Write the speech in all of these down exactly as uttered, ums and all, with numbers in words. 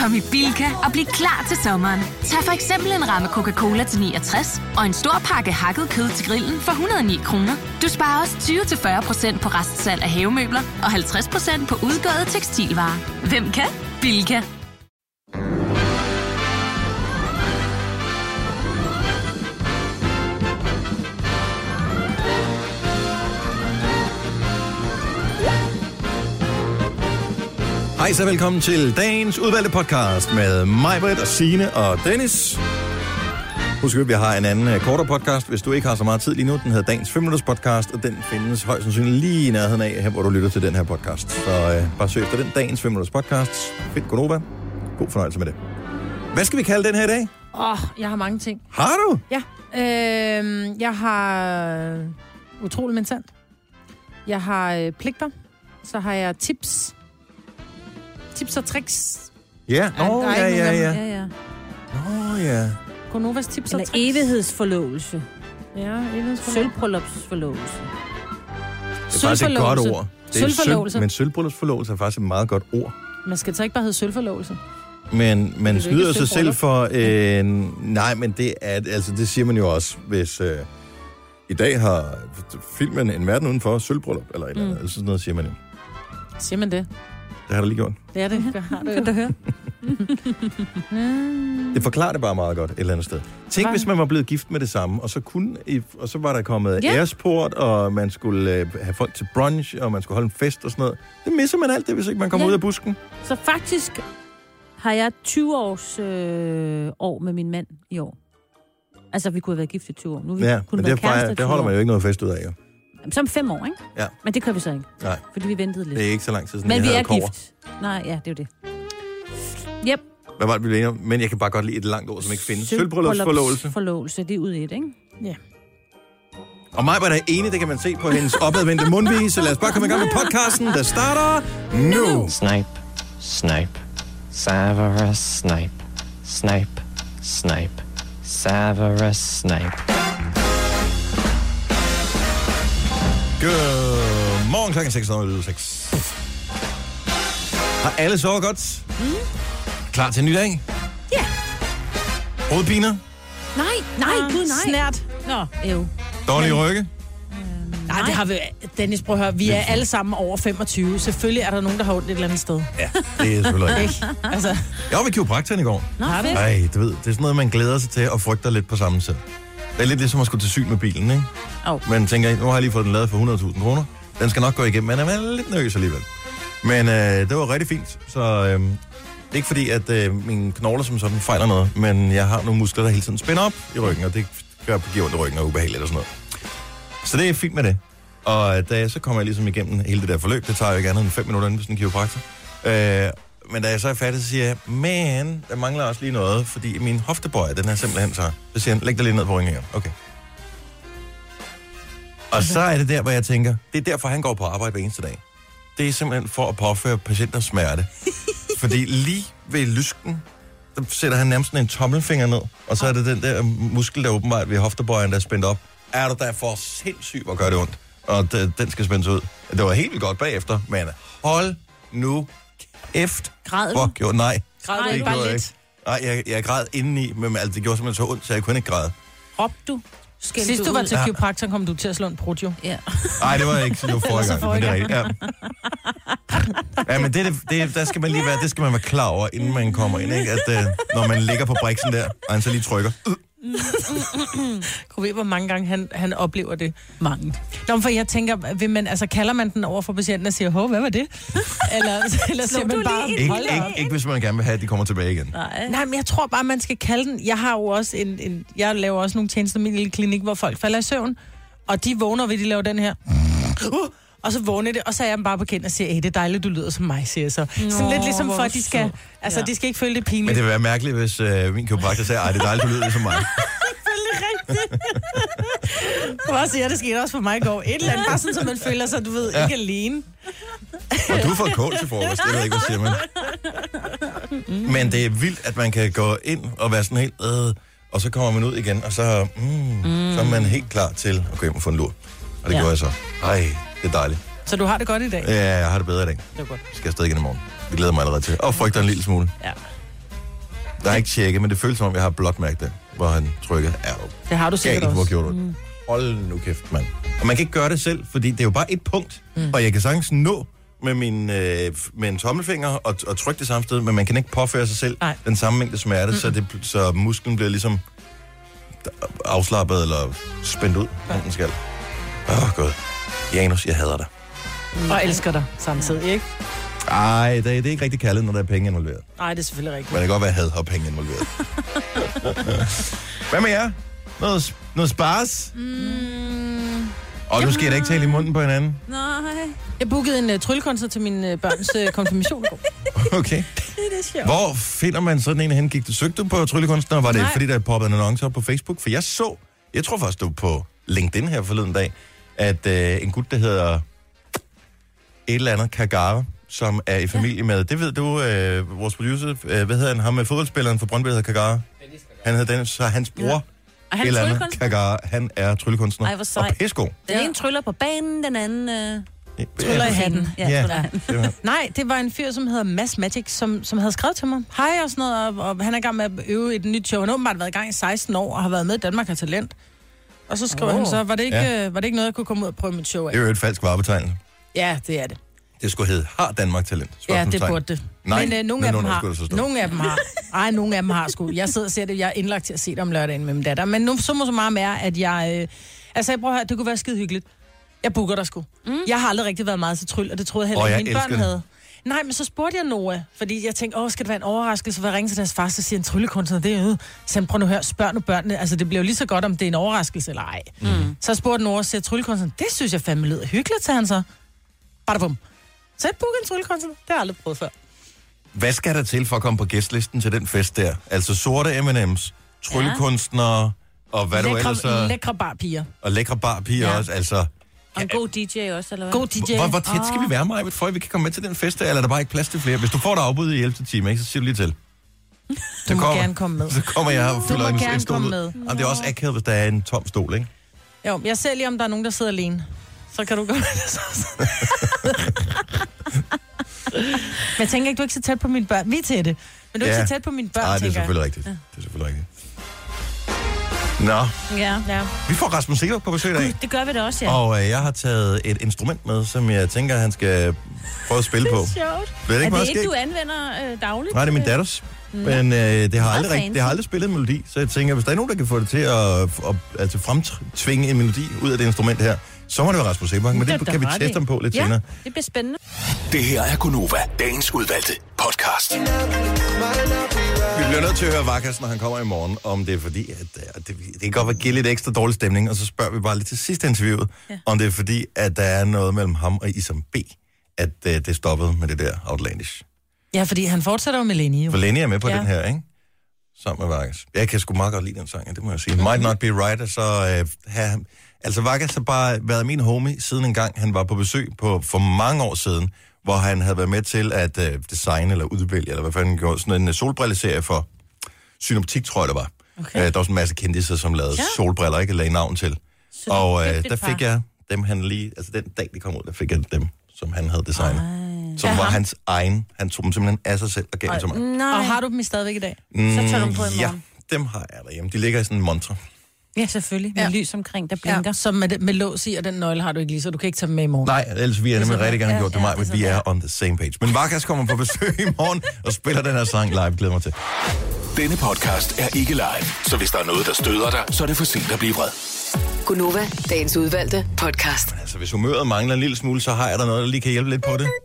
Kom i Bilka og bliv klar til sommeren. Tag for eksempel en ramme Coca-Cola til niogtres og en stor pakke hakket kød til grillen for et hundrede og ni kroner. Du sparer også tyve til fyrre procent på restsalg af havemøbler og halvtreds procent på udgåede tekstilvarer. Hvem kan? Bilka. Hej så velkommen til dagens udvalgte podcast med mig, Britt og Signe og Dennis. Husk at vi har en anden kortere podcast, hvis du ikke har så meget tid lige nu. Den hedder dagens fem minutters podcast, og den findes højst sandsynligt lige i nærheden af, her hvor du lytter til den her podcast. Så øh, bare søg efter den dagens fem minutters podcast. Find Gonova. God fornøjelse med det. Hvad skal vi kalde den her i dag? Åh, oh, jeg har mange ting. Har du? Ja. Øh, jeg har utrolig mentalt. Jeg har øh, pligter. Så har jeg tips. Tips og tricks. Ja, nå, ja, ja, ja. ja, ja. Nå, ja. Konovas tips og Eller tricks. evighedsforlovelse. Ja, evighedsforlovelse. Sølvbryllupsforlovelse. Det er faktisk et godt ord. Det er Sølvforlovelse. Sølv, men sølvbryllupsforlovelse er faktisk et meget godt ord. Man skal så ikke bare hedde sølvforlovelse. Men man Det er jo snyder ikke sig selv sølvbryllup. for en... Nej, men det er... Altså, det siger man jo også, hvis... Øh, I dag har filmen En verden udenfor sølvbryllup, eller et eller andet. Mm. Sådan noget siger man jo. Siger man det? Det har der lige gjort. Det er det. Det har du jo. Kan du høre? Det forklarer det bare meget godt et eller andet sted. Tænk, Hva? hvis man var blevet gift med det samme, og så, kunne, og så var der kommet Ja. æresport, og man skulle øh, have folk til brunch, og man skulle holde en fest og sådan noget. Det misser man alt det, hvis ikke man kommer Ja. ud af busken. Så faktisk har jeg tyve års øh, år med min mand i år. Altså, vi kunne have været gift i tyve år. Nu er vi Ja, kun men været det, fejrer, kærester i det tyve holder år. man jo ikke noget fest ud af, jo. Som fem år, ikke? Ja. Men det gør vi så ikke, Nej, fordi vi ventede lidt. det er ikke så lang tid siden, Men jeg vi havde er kobber. gift. Nej, ja, det er jo det. Yep. Hvad var det, vi blev enige om? Men jeg kan bare godt lide et langt ord, som ikke findes. Sølvbryllupsforlovelse. Forlovelse, det er ud i et, ikke? Ja. Og mig var der enig, det kan man se på hendes opadvendte mundvige, så lad os bare komme i gang med podcasten, der starter nu. Snipe, snipe, Severus Snape, snipe, snipe, Severus Snape. Godmorgen klokken seks nul seks. Har alle sovet godt? Mm. Klar til en ny dag? Ja. Hovedpiner? Nej, nej, Ah, gud, nej. Snært. Nå, øv. Dårlige rygge? Nej, det har vi... Dennis, prøv at høre. Vi er alle sammen over femogtyve. Selvfølgelig er der nogen, der har ondt et eller andet sted. Ja, det er selvfølgelig ikke. Ikke? Altså, Jeg var ved kiropraktoren i går. Nå, Har du? fedt. Ej, du ved, det er sådan noget, man glæder sig til og frygter lidt på samme tid. Det er lidt ligesom at skulle til syn med bilen, ikke? Oh. Man tænker, nu har jeg lige fået den lavet for hundrede tusind kroner. Den skal nok gå igennem, men jeg er lidt nervøs alligevel. Men øh, det var rigtig fint, så øh, det er ikke fordi, at øh, mine knogler som sådan fejler noget, men jeg har nogle muskler, der hele tiden spænder op i ryggen, og det gør giver ondt i ryggen og ubehageligt og sådan noget. Så det er fint med det. Og da, så kommer jeg ligesom igennem hele det der forløb. Det tager jo ikke andet end fem minutter inden for sådan en kiropraktor. Øh, men da jeg så er færdig, så siger jeg, men der mangler også lige noget, fordi min hoftebøj, den er simpelthen så... Så siger han, læg dig lige ned på ryggen igen. Okay. Og så er det der, hvor jeg tænker, det er derfor, han går på arbejde hver eneste dag. Det er simpelthen for at påføre patienter smerte. Fordi lige ved lysken, der sætter han nærmest en tommelfinger ned, og så er det den der muskel, der åbenbart ved hoftebøjen, der er spændt op. Er du der for sindssygt, hvor gør det ondt? Og d- den skal spændes ud. Det var helt vildt godt bagefter, men hold nu kæft. Græd du? Fuck, jo, nej. græd du Det ikke gjorde bare jeg lidt? Nej, jeg, jeg græd indeni, men altså, det gjorde simpelthen så ondt, så jeg kunne ikke græde. Råbte du? Skældte Sidst du var ud? til kiropraktoren, kom du til at slå en brud, jo. Ja. Nej, det var ikke, det var forrige gang, men det er rigtigt. Ja. Ja, men det, det, det, der skal man lige være, det skal man være klar over, inden man kommer ind, ikke? At uh, når man ligger på briksen der, og han så lige trykker. Uh. Kunne vi, hvor mange gange han, han oplever det? Mange. Nå, men for jeg tænker, vil man, altså, kalder man den over for patienten og siger, hov, hvad var det? Eller, eller siger man bare, Ikke, hold da ikke, op. ikke hvis man gerne vil have, at de kommer tilbage igen. Nej. Nej, men jeg tror bare, man skal kalde den. Jeg har jo også en, en jeg laver også nogle tjenester i min lille klinik, hvor folk falder i søvn, og de vågner ved, de laver den her. Uh, og så vågner det, og så er jeg dem bare på kendt og siger, hey, det er dejligt, du lyder som mig, siger jeg så. Nå, sådan lidt ligesom for, at de skal, altså, Ja. de skal ikke føle det Men pinligt. det vil være mærkeligt, hvis øh, min kiropraktor sagde, ej, det er dejligt, du lyder ligesom mig. Prøv at sige, det skete også for mig i går. Et eller andet, bare sådan, så man føler sig, du ved, Ja. ikke alene. Og du har fået kål til frokost, det ved jeg ikke, hvad siger man. Men det er vildt, at man kan gå ind og være sådan helt, øh, og så kommer man ud igen, og så, mm, mm. så er man helt klar til at gå hjem og få en lur. Og det Ja. gør jeg så. Ej, det er dejligt. Så du har det godt i dag? Ja, jeg har det bedre i dag. Det er godt. Jeg skal afsted igen i morgen. Det glæder mig allerede til. Og frygter en lille smule. Ja. Der er ikke tjekket, men det føles som om, jeg har et blåt mærke der, hvor han trykkede. Ja, Det har du sikkert galt, hvor også. gjorde du det? Hold nu kæft, mand. Og man kan ikke gøre det selv, fordi det er jo bare et punkt, mm. og jeg kan sagtens nå med, min, øh, med en tommelfinger og, og trykke det samme sted, men man kan ikke påføre sig selv Nej. den samme mængde smerte, mm. så, det, så musklen bliver ligesom afslappet eller spændt ud, om den skal. Åh, oh, god. Janus, jeg hader dig. Mm. Og elsker dig samtidig, ikke? Ej, det, det er ikke rigtig kaldet, når der er penge involveret. Nej, det er selvfølgelig rigtigt. Men det kan godt være, at had og penge involveret. Hvad med jer? Noget, noget spars? Mm, Og nu skal jeg da ikke tale i munden på hinanden. nej. Jeg bookede en uh, tryllekoncert til min uh, børns uh, konfirmation. Okay. Det er sjovt. Hvor finder man sådan en hen? Gik du søgte du på tryllekunstner? Var det Nej. fordi, der poppede en annonce op på Facebook? For jeg så, jeg tror faktisk, du på LinkedIn her forleden dag, at øh, en gut, der hedder et eller andet Kagara, som er i familie med, det ved du, øh, vores producer, øh, hvad hedder han, ham med fodboldspilleren for Brøndby, hedder Kagara? Han hedder Dennis, så hans bror, ja. Og han et er eller andet tryllekunstner? Kagara, han er tryllekunstner. Ej, hvor sej. Og pæsko. Den Ja. ene tryller på banen, den anden... Øh... Tryller i hatten. Ja, Ja. tryller i hatten. Det var- Nej, det var en fyr, som hedder Mads Magic, som, som havde skrevet til mig. Hej og sådan noget, og, og han er i gang med at øve et nyt show. Han har åbenbart været i gang i seksten år, og har været med i Danmark har talent. Og så skrev Åh. han så, var det, ikke, Ja. øh, var det ikke noget, jeg kunne komme ud og prøve mit show af? Det er jo et falsk varebetegnelse. Ja, det er det. Det skulle hedde, har Danmark talent? Ja, det Spørgsmålstegn. burde det. Nej, men øh, nogle men af dem nogen har. skulle der så stå. Nogle af dem har. Ej, nogle af dem har sgu. Jeg sidder og ser det. Jeg er indlagt til at se det om lørdagen med min datter. Men nu så må så meget mere, at jeg... Øh, altså, jeg prøver at høre, det kunne være skide hyggeligt. Jeg booker dig sgu. Mm. Jeg har aldrig rigtig været meget til tryl, og det troede jeg heller Åh, ikke, jeg mine elsker børn det. havde. Nej, men så spurgte jeg Noah, fordi jeg tænkte, åh, skal det være en overraskelse, for jeg ringer til deres far, så siger en tryllekunstner, det er jo... Så prøv nu at høre, spørg nu børnene, altså det bliver jo lige så godt, om det er en overraskelse eller ej. Mm. Så spurgte Noah, siger tryllekunstner, det synes jeg fandme lyder hyggeligt, sagde han så. Bare bum. Så jeg bookede en tryllekunstner, det har jeg aldrig prøvet før. Hvad skal der til for at komme på gæstlisten til den fest der? Altså sorte M and M's, tryllekunstnere, og hvad du ellers så... Lækre, lækre barpiger. Og lækre barpiger Ja. også, altså... Og en god D J også, eller hvad? God D J. Hvor, hvor tæt skal vi være, Maja, for at vi kan komme med til den fest der, eller er der bare ikke plads til flere? Hvis du får et afbud i ellevte time, ikke, så siger du lige til. Du må gerne komme med. Så kommer jeg og fylder må en, en gerne stol komme ud. med. Jamen, det er også akavet, hvis der er en tom stol, ikke? Jo, jeg ser lige, om der er nogen, der sidder alene. Så kan du gå med det. Men jeg tænker ikke, du er ikke så tæt på mine børn. Vi er tætte. Men du er Ja. ikke så tæt på mine børn, Nej, det er tænker jeg. selvfølgelig rigtigt. Det er selvfølgelig rigtigt. Nå, Ja. Ja. vi får Rasmus Seebach på besøg i dag. Det gør vi da også, ja. Og øh, jeg har taget et instrument med, som jeg tænker, han skal prøve at spille på. Sjovt. Det er Er ikke det meget et, skægt. du anvender øh, dagligt? Nej, det er min datters. Men øh, det, har aldrig, fancy. rigt- det har aldrig spillet en melodi, så jeg tænker, hvis der er nogen, der kan få det til at, at altså fremtvinge en melodi ud af det instrument her, så må det være Rasmus Seebach, men Det er det da kan vi ret teste i. ham på lidt Ja, senere. det bliver spændende. Det her er Gunova, dagens udvalgte podcast. Vi bliver nødt til at høre Vakas, når han kommer i morgen, om det er fordi, at øh, det, det kan godt være give lidt ekstra dårlig stemning, og så spørger vi bare lidt til sidste interviewet, ja. om det er fordi, at der er noget mellem ham og Isam B, at øh, det stoppede med det der Outlandish. Ja, fordi han fortsætter jo med Lenny, jo. For Lenny er med på Ja. den her, ikke? Sammen med Vakas. Jeg kan sgu meget godt lide den sang, ja, det må jeg sige. Might Not Be Right, så øh, have, altså Vakas har bare været min homie siden en gang, han var på besøg på, for mange år siden, hvor han havde været med til at øh, designe eller udvælge, eller hvad fanden han gjorde, sådan en solbrilleserie for Synoptik, tror jeg, det var. Okay. Øh, der var sådan en masse kendisser, som lavede ja. solbriller, ikke lagde navn til. Så det er Og øh, dygtigt der par. fik jeg dem, han lige, altså den dag, de kom ud, der fik jeg dem, som han havde designet. Ej. Som Ja, var ham. hans egen. Han tog dem simpelthen af sig selv og gav dem til mig. Nej. Og har du dem i stadigvæk i dag? Så tager du dem på i Ja, morgen. dem har jeg derhjemme. De ligger i sådan en montre. Ja, selvfølgelig. Med Ja. lys omkring, der blinker. Ja, som med, med lås i, og den nøgle har du ikke lige, så du kan ikke tage dem med i morgen. Nej, ellers vi er nemlig sådan, rigtig gerne ja, gjort det ja, mig, det er men vi sådan, er on the same page. Men Vakas kommer på besøg i morgen og spiller den her sang live. Glæder mig til. Denne podcast er ikke live, så hvis der er noget, der støder dig, så er det for sent at blive vred. Gunova, dagens udvalgte podcast. Altså, hvis humøret mangler en lille smule, så har jeg der noget, der lige kan hjælpe lidt på det.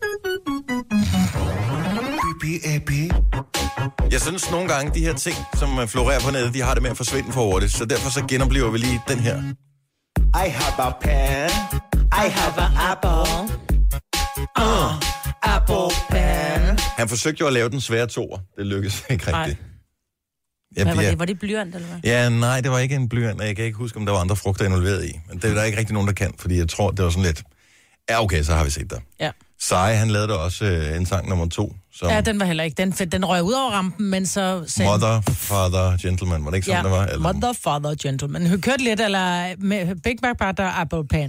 Jeg synes nogle gange, de her ting, som florerer på nettet, de har det med at forsvinde for hurtigt. Så derfor så genoplever vi lige den her. I have a pen. I have an apple. Uh, apple pen. Han forsøgte jo at lave den svære toer. Det lykkedes ikke rigtigt. Jeg Hvad var bliver- det? Var det blyant, eller hvad? Ja, nej, det var ikke en blyant, og jeg kan ikke huske, om der var andre frugter involveret i. Men det er der ikke rigtig nogen, der kan, fordi jeg tror, det var sådan lidt... Ja, okay, så har vi set det. Ja. Sai, han lavede da også øh, en sang nummer to, som Ja, den var heller ikke. Den, den røg ud over rampen, men så sagde Mother, Father, Gentleman. Var det ikke sådan, ja, det var? Eller... Mother, father, gentleman. Hun kørte lidt, eller med Big Mac Butter, Apple Pen.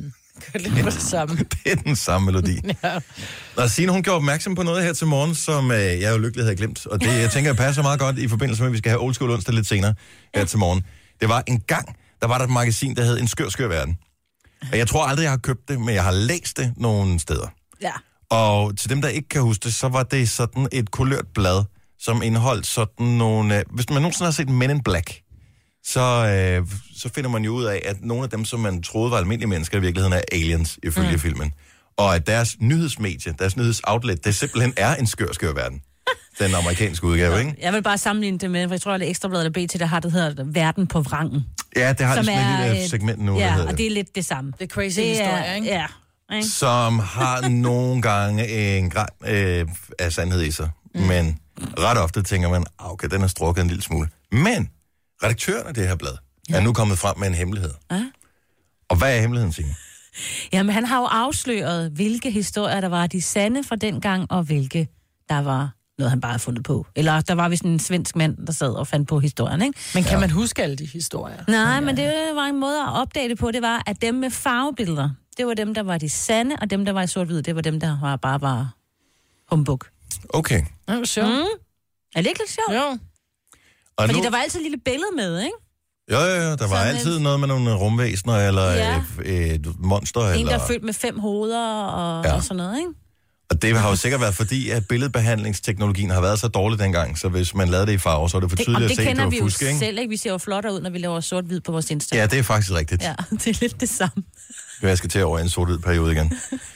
det er det samme. Det er den samme melodi. Ja. Og Signe, hun gjorde opmærksom på noget her til morgen, som øh, jeg jo lykkelig havde glemt. Og det, jeg tænker, jeg passer meget godt i forbindelse med, at vi skal have Old School onsdag lidt senere her til morgen. Det var en gang, der var der et magasin, der hed En Skør, Skør Verden. Og jeg tror aldrig, jeg har købt det, men jeg har læst det nogle steder. Ja. Og til dem, der ikke kan huske det, så var det sådan et kulørt blad, som indeholdt sådan nogle... Øh, hvis man nogensinde har set Men in Black, så, øh, så finder man jo ud af, at nogle af dem, som man troede var almindelige mennesker, i virkeligheden er aliens, ifølge mm. filmen. Og at deres nyhedsmedie, deres nyhedsoutlet, det simpelthen er En Skør, Skør Verden. Den amerikanske udgave, ikke? Jeg vil bare sammenligne det med, for jeg tror, at det Ekstrabladet eller B T, der har det hedder Verden på vrangen. Ja, det har det sådan er, et lille segment nu, ja, der hedder og det er lidt det samme. Det er crazy det historie, er, ikke? Ja. Ikke? Som har nogle gange en græn øh, af sandhed i sig. Mm. Men ret ofte tænker man, okay, den er strukket en lille smule. Men redaktøren af det her blad ja. er nu kommet frem med en hemmelighed. Ah. Og hvad er hemmeligheden, Signe? Jamen, han har jo afsløret, hvilke historier, der var de sande fra dengang, og hvilke der var noget, han bare havde fundet på. Eller der var vist en svensk mand, der sad og fandt på historien, ikke? Men kan ja. man huske alle de historier? Nej, men det var en måde at opdage det på, det var, at dem med farvebilleder, det var dem, der var de sande, og dem, der var i sort-hvid, det var dem, der var bare var humbug. Okay. Det var sjovt. Mm. Er det ikke lidt sjovt? Jo. Og Fordi nu... der var altid et lille billede med, ikke? Jo, jo, jo. Der var Sådan altid en... noget med nogle rumvæsener, eller Ja. et, et monster, En, eller... der er født med fem hoveder og, Ja. og sådan noget, ikke? Og det har jo sikkert været fordi, at billedbehandlingsteknologien har været så dårlig dengang, så hvis man lavede det i farver, så er det for tydeligt det, at det se, at det kender var vi jo fusk, ikke? selv, ikke? Vi ser jo flottere ud, når vi laver sort-hvid på vores Instagram. Ja, det er faktisk rigtigt. Ja, det er lidt det samme. Jeg skal til over en sort-hvid periode igen.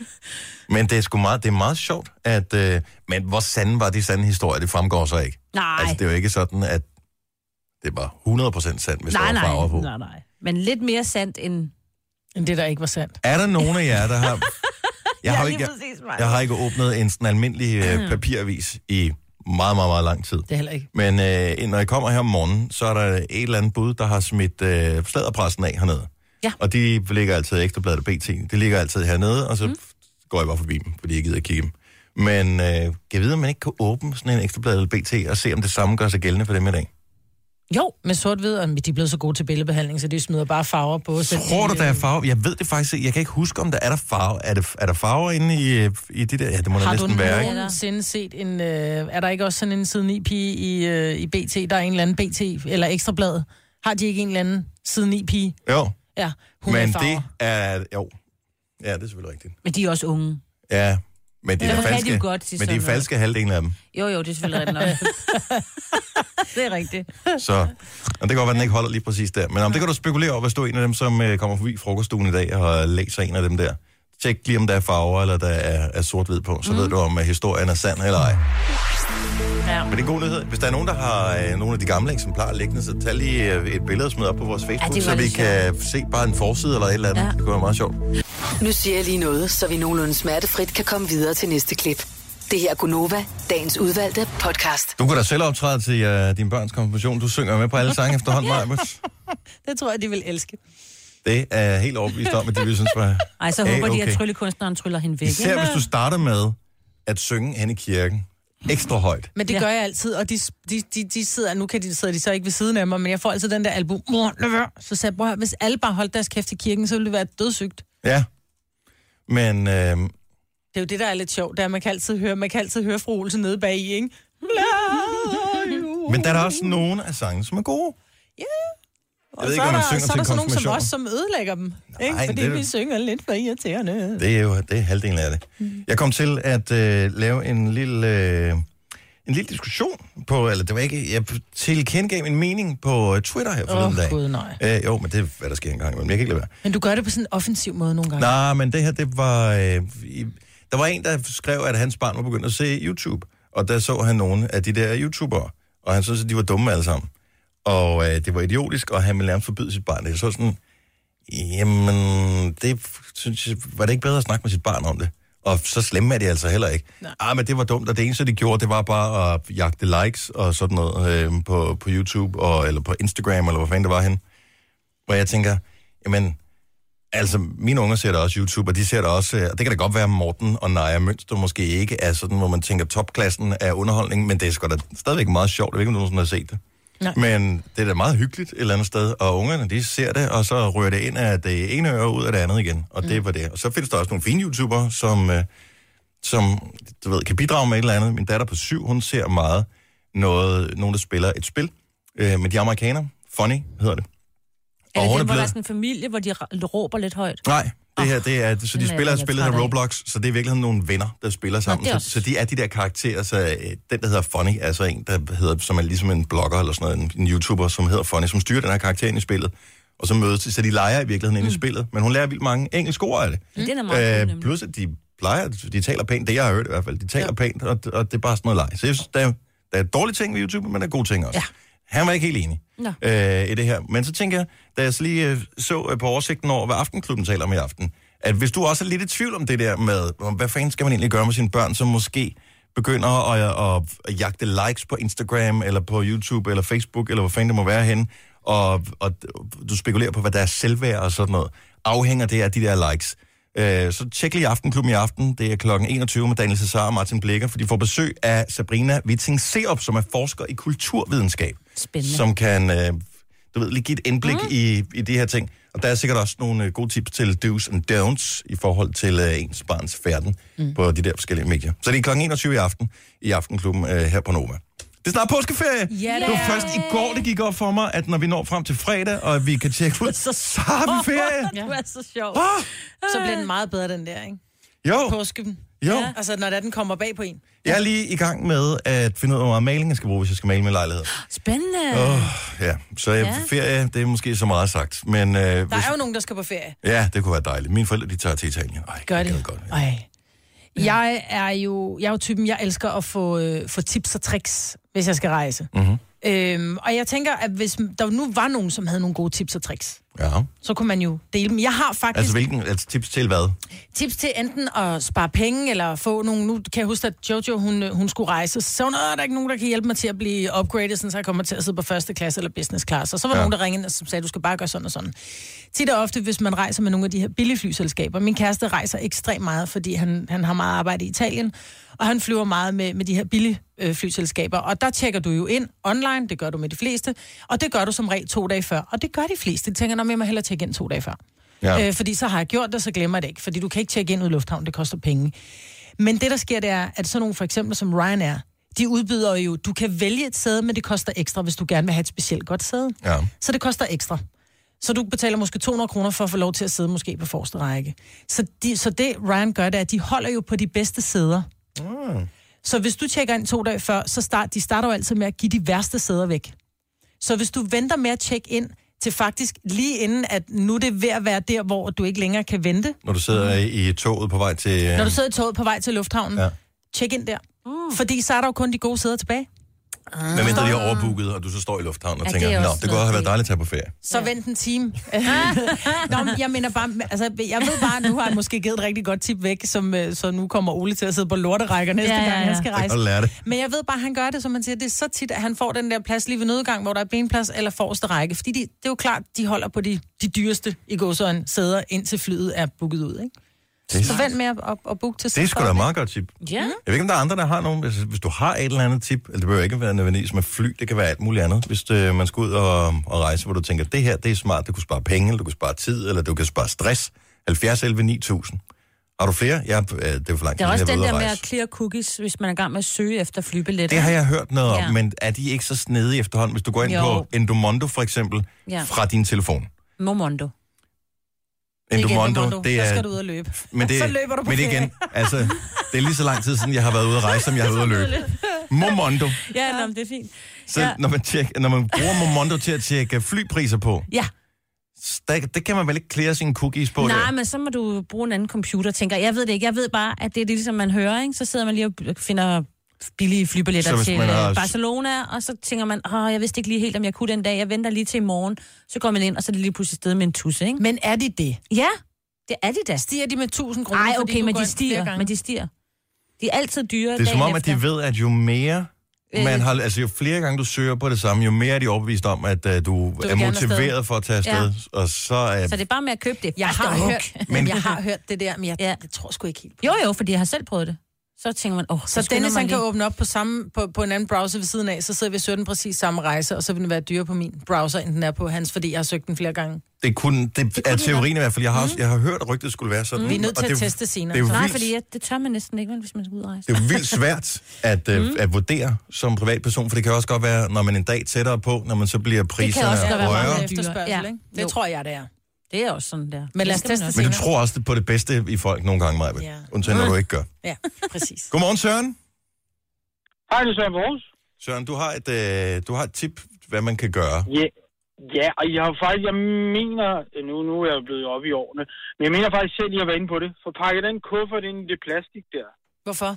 Men det er sgu meget, det er meget sjovt, at... Øh, men hvor sande var de sande historier? Det fremgår så ikke. Nej. Altså, det er jo ikke sådan, at det var hundrede procent sandt, hvis nej, der var nej, farver på. nej, nej. Men lidt mere sandt end... End det, der ikke var sandt. Er der nogen af jer, der har... Jeg, Ja, har, lige ikke, jeg, præcis, Maja. jeg har ikke åbnet en sådan almindelig øh, papiravis i meget, meget, meget lang tid. Det er heller ikke. Men øh, når jeg kommer her om morgenen, så er der et eller andet bud, der har smidt øh, sladderpressen af hernede. Ja. Og de ligger altid Ekstrabladet og B T. De ligger altid hernede, og så mm. går jeg bare forbi dem, fordi jeg gider ikke kigge dem. Men øh, kan jeg vide, om man ikke kan åbne sådan en Ekstrabladet eller B T og se, om det samme gør sig gældende for dem i dag? Jo, med sort-hvid, og de er blevet så gode til billedbehandling, så de smider bare farver på. Tror du, der er farver? Jeg ved det faktisk ikke. Jeg kan ikke huske, om der er der farver. Er, det, er der farver inde i, i de der? Ja, det må der næsten være, ikke? Har du nogensinde set en... Øh, er der ikke også sådan en side ni pige i, øh, i B T? Der er en eller anden B T, eller Ekstrablad. Har de ikke en eller anden side ni pige? Jo. Ja, hun Men er farver. det er... Jo. Ja, det er selvfølgelig rigtigt. Men de er også unge. Ja, men de Ja, er det kan falske, de jo godt til men de er sådan falske halvdelen af dem. Jo, jo, det er selvfølgelig rigtigt nok. Det er rigtigt. Så og det kan godt være, at den ikke holder lige præcis der. Men om det kan du spekulere over, hvis du er en af dem, som øh, kommer forbi frokoststuen i dag og læser en af dem der. Tjek lige, om der er farver, eller der er, er sort-hvid på. Så mm. ved du, om uh, historien er sand eller ej. Ja. Men det er en god nyhed. Hvis der er nogen, der har øh, nogle af de gamle eksemplarer liggende, så tag lige øh, et billede og smid op på vores Facebook, Ja, så vi kan se bare en forside eller et eller andet. Ja. Det kunne være meget sjovt. Nu siger jeg lige noget, så vi nogenlunde smertefrit kan komme videre til næste klip. Det her er Gunova, dagens udvalgte podcast. Du kunne da selv optræde til uh, din børns konfirmation. Du synger med på alle sange efterhånden, Majbert. Det tror jeg, de vil elske. Det er jeg helt overbevist om, at de vil synes var Ej, så håber okay. de, at tryllekunstneren tryller hende væk. Især hvis du starter med at synge hen i kirken ekstra højt. Men det Ja. gør jeg altid, og de, de, de, de sidder, nu kan de, sidder de så ikke ved siden af mig, men jeg får altid den der album. Mor, lad være. Så sagde jeg, hvis alle bare holdt deres kæft i kirken, så ville det være dødssygt. Ja. Men øh, Det er jo det, der er lidt sjovt, det er, at man kan altid høre, man kan altid høre fru Olsen nede bag i, ikke? men der er der også nogle af sange, som er gode. Ja. Jeg Og ved så ikke, om er man der, synger så er til der sådan nogen som konfirmation. os, som ødelægger dem. Ikke? Nej, Fordi det er vi det. synger lidt for irriterende. Det er jo det er halvdelen af det. Mm. Jeg kom til at øh, lave en lille, øh, en lille diskussion på, eller det var ikke, jeg tilkendegav min mening på øh, Twitter her forleden Åh, dag. Gud, nej. Øh, jo, men det er, hvad der sker engang, men jeg kan ikke lade være. Men du gør det på sådan en offensiv måde nogle gange. Nej, men det her, det var... Øh, i, der var en, der skrev, at hans barn var begyndt at se YouTube, og der så han nogle af de der YouTubere, og han synes, at de var dumme alle sammen. Og øh, det var idiotisk, og han ville nærmest forbyde sit barn. Jeg så sådan, jamen, det synes jeg, var det ikke bedre at snakke med sit barn om det? Og så slemme er de altså heller ikke. Nej. Ah, men det var dumt, og det eneste, de gjorde, det var bare at jagte likes og sådan noget øh, på, på YouTube, og, eller på Instagram, eller hvor fanden det var hen. Hvor jeg tænker, jamen, altså, mine unger ser da også YouTube, og de ser da også, og det kan da godt være, at Morten og Naja Mønster måske ikke er sådan, hvor man tænker, topklassen er underholdning, men det er sgu da stadigvæk meget sjovt. Jeg ved ikke, om du nogensinde har set det. Nej. Men det er da meget hyggeligt et eller andet sted, og ungerne, de ser det, og så rører det ind af det ene øre ud af det andet igen, og mm. det var det. Og så findes der også nogle fine YouTubere, som, øh, som du ved, kan bidrage med et eller andet. Min datter på syv, hun ser meget noget, nogen, der spiller et spil øh, med de amerikanere. Funny hedder det. Er Og det hun dem, hvor blevet- der er sådan en familie, hvor de ra- råber lidt højt? Nej, det her, det er, så de den er spiller jeg et spil, der træt hedder af. Roblox, så det er virkelig nogle venner, der spiller sammen. det er Så, også- så de er de der karakterer, så øh, den, der hedder Funny, er så en, der hedder, som er ligesom en blogger eller sådan noget, en, en YouTuber, som hedder Funny, som styrer den her karakter ind i spillet. Og så mødes de, så de leger i virkeligheden mm. ind i spillet. Men hun lærer vildt mange engelske ord af det. Mm. Det er meget cool, Øh, nemlig. plus, at de plejer, de taler pænt, det jeg har hørt i hvert fald, de taler ja. pænt, og, og det er bare sådan noget leg. Så jeg synes, der er, der er dårlige ting ved YouTube, men der er gode ting også. Ja. Han var ikke helt enig Nå. øh, i det her. Men så tænker jeg, da jeg så lige øh, så øh, på oversigten over, hvad Aftenklubben taler om i aften, at hvis du også er lidt i tvivl om det der med, om hvad fanden skal man egentlig gøre med sine børn, som måske begynder at, at, at jagte likes på Instagram, eller på YouTube, eller Facebook, eller hvor fanden det må være henne, og, og du spekulerer på, hvad der er selvværd og sådan noget, afhænger det af de der likes. Øh, så tjek lige Aftenklubben i aften. Det er klokken enogtyve med Daniel Cesar og Martin Blikker, for de får besøg af Sabrina Witting Seop, som er forsker i kulturvidenskab. Spændende. Som kan, øh, du ved, lige give et indblik mm. i, i de her ting. Og der er sikkert også nogle øh, gode tips til do's and don'ts i forhold til øh, ens barns færden mm. på de der forskellige medier. Så det er klokken enogtyve i aften i Aftenklubben øh, her på Nova. Det er snart påskeferie. Ja, det var først i går, det gik op for mig, at når vi når frem til fredag, og vi kan tjekke ud, så, så har vi ferie. Du er så sjov. Ah! Så bliver den meget bedre, den der, ikke? Jo, Påsken. jo. Ja. Altså, når den kommer bag på en. Jeg er lige i gang med at finde ud af, hvor meget maling jeg skal bruge, hvis jeg skal male min lejlighed. Spændende. Oh, ja, så jeg, Ja. ferie, det er måske så meget sagt. Men, øh, Der hvis, er jo nogen, der skal på ferie. ja, det kunne være dejligt. Mine forældre, de tager til Italien. Ej, Gør jeg det? gad godt. Ja. Ej. Jeg er jo, jeg er jo typen, jeg elsker at få, øh, få tips og tricks, hvis jeg skal rejse. Mm-hmm. Øhm, og jeg tænker, at hvis der nu var nogen, som havde nogle gode tips og tricks, Ja. så kunne man jo dele dem. Jeg har faktisk Altså, hvilken altså, tips til hvad? tips til enten at spare penge, eller få nogle... Nu kan jeg huske, at Jojo, hun, hun skulle rejse, så var der er ikke nogen, der kan hjælpe mig til at blive upgraded, sådan, så jeg kommer til at sidde på første klasse eller business class. Og så var Ja. ja. nogen, der ringede og sagde, du skal bare gøre sådan og sådan. Tit og ofte, hvis man rejser med nogle af de her billige flyselskaber. Min kæreste rejser ekstremt meget, fordi han, han har meget arbejde i Italien, og han flyver meget med, med de her billige øh, flyselskaber. Og der tjekker du jo ind online, det gør du med de fleste, og det gør du som regel to dage før. Og det gør de fleste. De tænker, når jeg må hellere tjekke ind to dage før. Ja. Øh, fordi så har jeg gjort det, så glemmer jeg det ikke. Fordi du kan ikke tjekke ind ud i lufthavnen, det koster penge. Men det, der sker, det er, at sådan nogle for eksempel som Ryanair, de udbyder jo, du kan vælge et sæde, men det koster ekstra, hvis du gerne vil have et specielt godt sæde. Ja. Så det koster ekstra. Så du betaler måske to hundrede kroner for at få lov til at sidde måske på forreste række. Så, de, så det Ryan gør, det er, at de holder jo på de bedste sæder. Mm. Så hvis du tjekker ind to dage før, så start, de starter jo altid med at give de værste sæder væk. Så hvis du venter med at tjekke ind til faktisk lige inden, at nu er det ved at være der, hvor du ikke længere kan vente. Når du sidder mm. i toget på vej til... Når du sidder i toget på vej til lufthavnen, Ja. ja. tjek ind der. Mm. Fordi så er der jo kun de gode sæder tilbage. Hvad mindre de er overbooket, og du så står i lufthavnen og Ja, tænker, det er nå, også det kunne også have været noget dejligt at tage på ferie. Så ja. Vent en time. Nå, men jeg mener bare, altså, jeg ved bare, nu har han måske givet et rigtig godt tip væk, som, øh, så nu kommer Ole til at sidde på lorterækker næste Ja, ja, gang, ja. han skal Jeg kan rejse. godt lære det. Men jeg ved bare, at han gør det, som man siger, det er så tit, at han får den der plads lige ved nødgang, hvor der er benplads eller forreste række. Fordi de, det er jo klart, de holder på de, de dyreste i gåsøjne sæder, indtil flyet er booket ud, ikke? Det, Så vent med at, at, at booke til det er sgu da et meget godt tip. Ja. Jeg ved ikke, om der er andre, der har nogen. Hvis, hvis du har et eller andet tip, eller det behøver ikke være nødvendigvis med fly, det kan være alt muligt andet. Hvis øh, man skal ud og, og rejse, hvor du tænker, det her, det er smart, du kan spare penge, eller du kan spare tid, eller du kan spare stress. halvfjerds elleve ni tusind. Har du flere? Ja, det er jo for langt. Det er også jeg den ude at der med rejse. at clear cookies, hvis man er i gang med at søge efter flybilletter. Det har jeg hørt noget om, Ja. men er de ikke så snedige efterhånden, hvis du går ind Jo. på Endomondo for eksempel, Ja. fra din telefon? Momondo. Endomondo, Endomondo. det Så er... skal du ud og løbe. Men det, Så løber du på men ferie. igen, altså, det er lige så lang tid siden, jeg har været ude at rejse, som jeg har været ude at løbe. Momondo. Ja, nå, men det er fint. Så Ja. når, man tjek, når man bruger Momondo til at tjekke flypriser på, Ja. det, det kan man vel ikke cleare sine cookies på? Nej, der? men så må du bruge en anden computer, tænker jeg. Jeg ved det ikke. Jeg ved bare, at det er det, ligesom man hører, ikke? Så sidder man lige og finder billige flybilletter Så hvis til man har- har... Barcelona, og så tænker man, åh, jeg vidste ikke lige helt, om jeg kunne den dag. Jeg venter lige til i morgen. Så går man ind, og så er det lige pludselig sted med en tusse, ikke? Men er de det? Ja, det er de da. Stiger de med tusind kroner? Nej, fordi okay, du men går de ind flere stiger. gange? Men de stiger. De er altid dyre Det er som dagen om, at de efter. ved, at jo mere man Øh. har, altså jo flere gange du søger på det samme, jo mere er de overbevist om, at uh, du, du er gerne motiveret afsted. for at tage afsted. Ja. Og så er... Så det er bare med at købe det. Jeg Første har, hug. hørt, men jeg har hørt det der, men jeg, Ja. jeg tror sgu ikke helt på Jo, jo, fordi jeg har selv prøvet det. så tænker man, åh, oh, Så Dennis han kan åbne op på, samme, på, på en anden browser ved siden af, så sidder vi og søger den præcis samme rejse, og så vil den være dyre på min browser, end den er på hans, fordi jeg har søgt den flere gange. Det, kunne, det, det er teorien i hvert fald. Jeg har, også, jeg har hørt, at rygtet skulle være sådan. Mm. Vi er nødt til at det, teste senere. Det er jo Nej, vildt, fordi ja, det tør man næsten ikke, hvis man skal ud og rejse. det er jo vildt svært at, mm. at vurdere som privatperson, for det kan også godt være, når man en dag tættere på, når man så bliver priserne højere. Det kan også være højere. meget efterspørgsel, Ja. ikke? Det Jo. tror jeg, det er. Det er også sådan der. Men lad os teste Men senere. du tror også på det bedste i folk nogle gange, Maja. Ja. Undtagen, når du ikke gør. Ja, præcis. Godmorgen, Søren. Hej, det er Søren Vores. Søren, du har et, øh, du har et tip, hvad man kan gøre. Ja, ja, og jeg har faktisk, jeg mener, nu, nu er jeg blevet oppe i årene, men jeg mener faktisk selv, at jeg var inde på det. For pakke den kuffert ind i det plastik der. Hvorfor?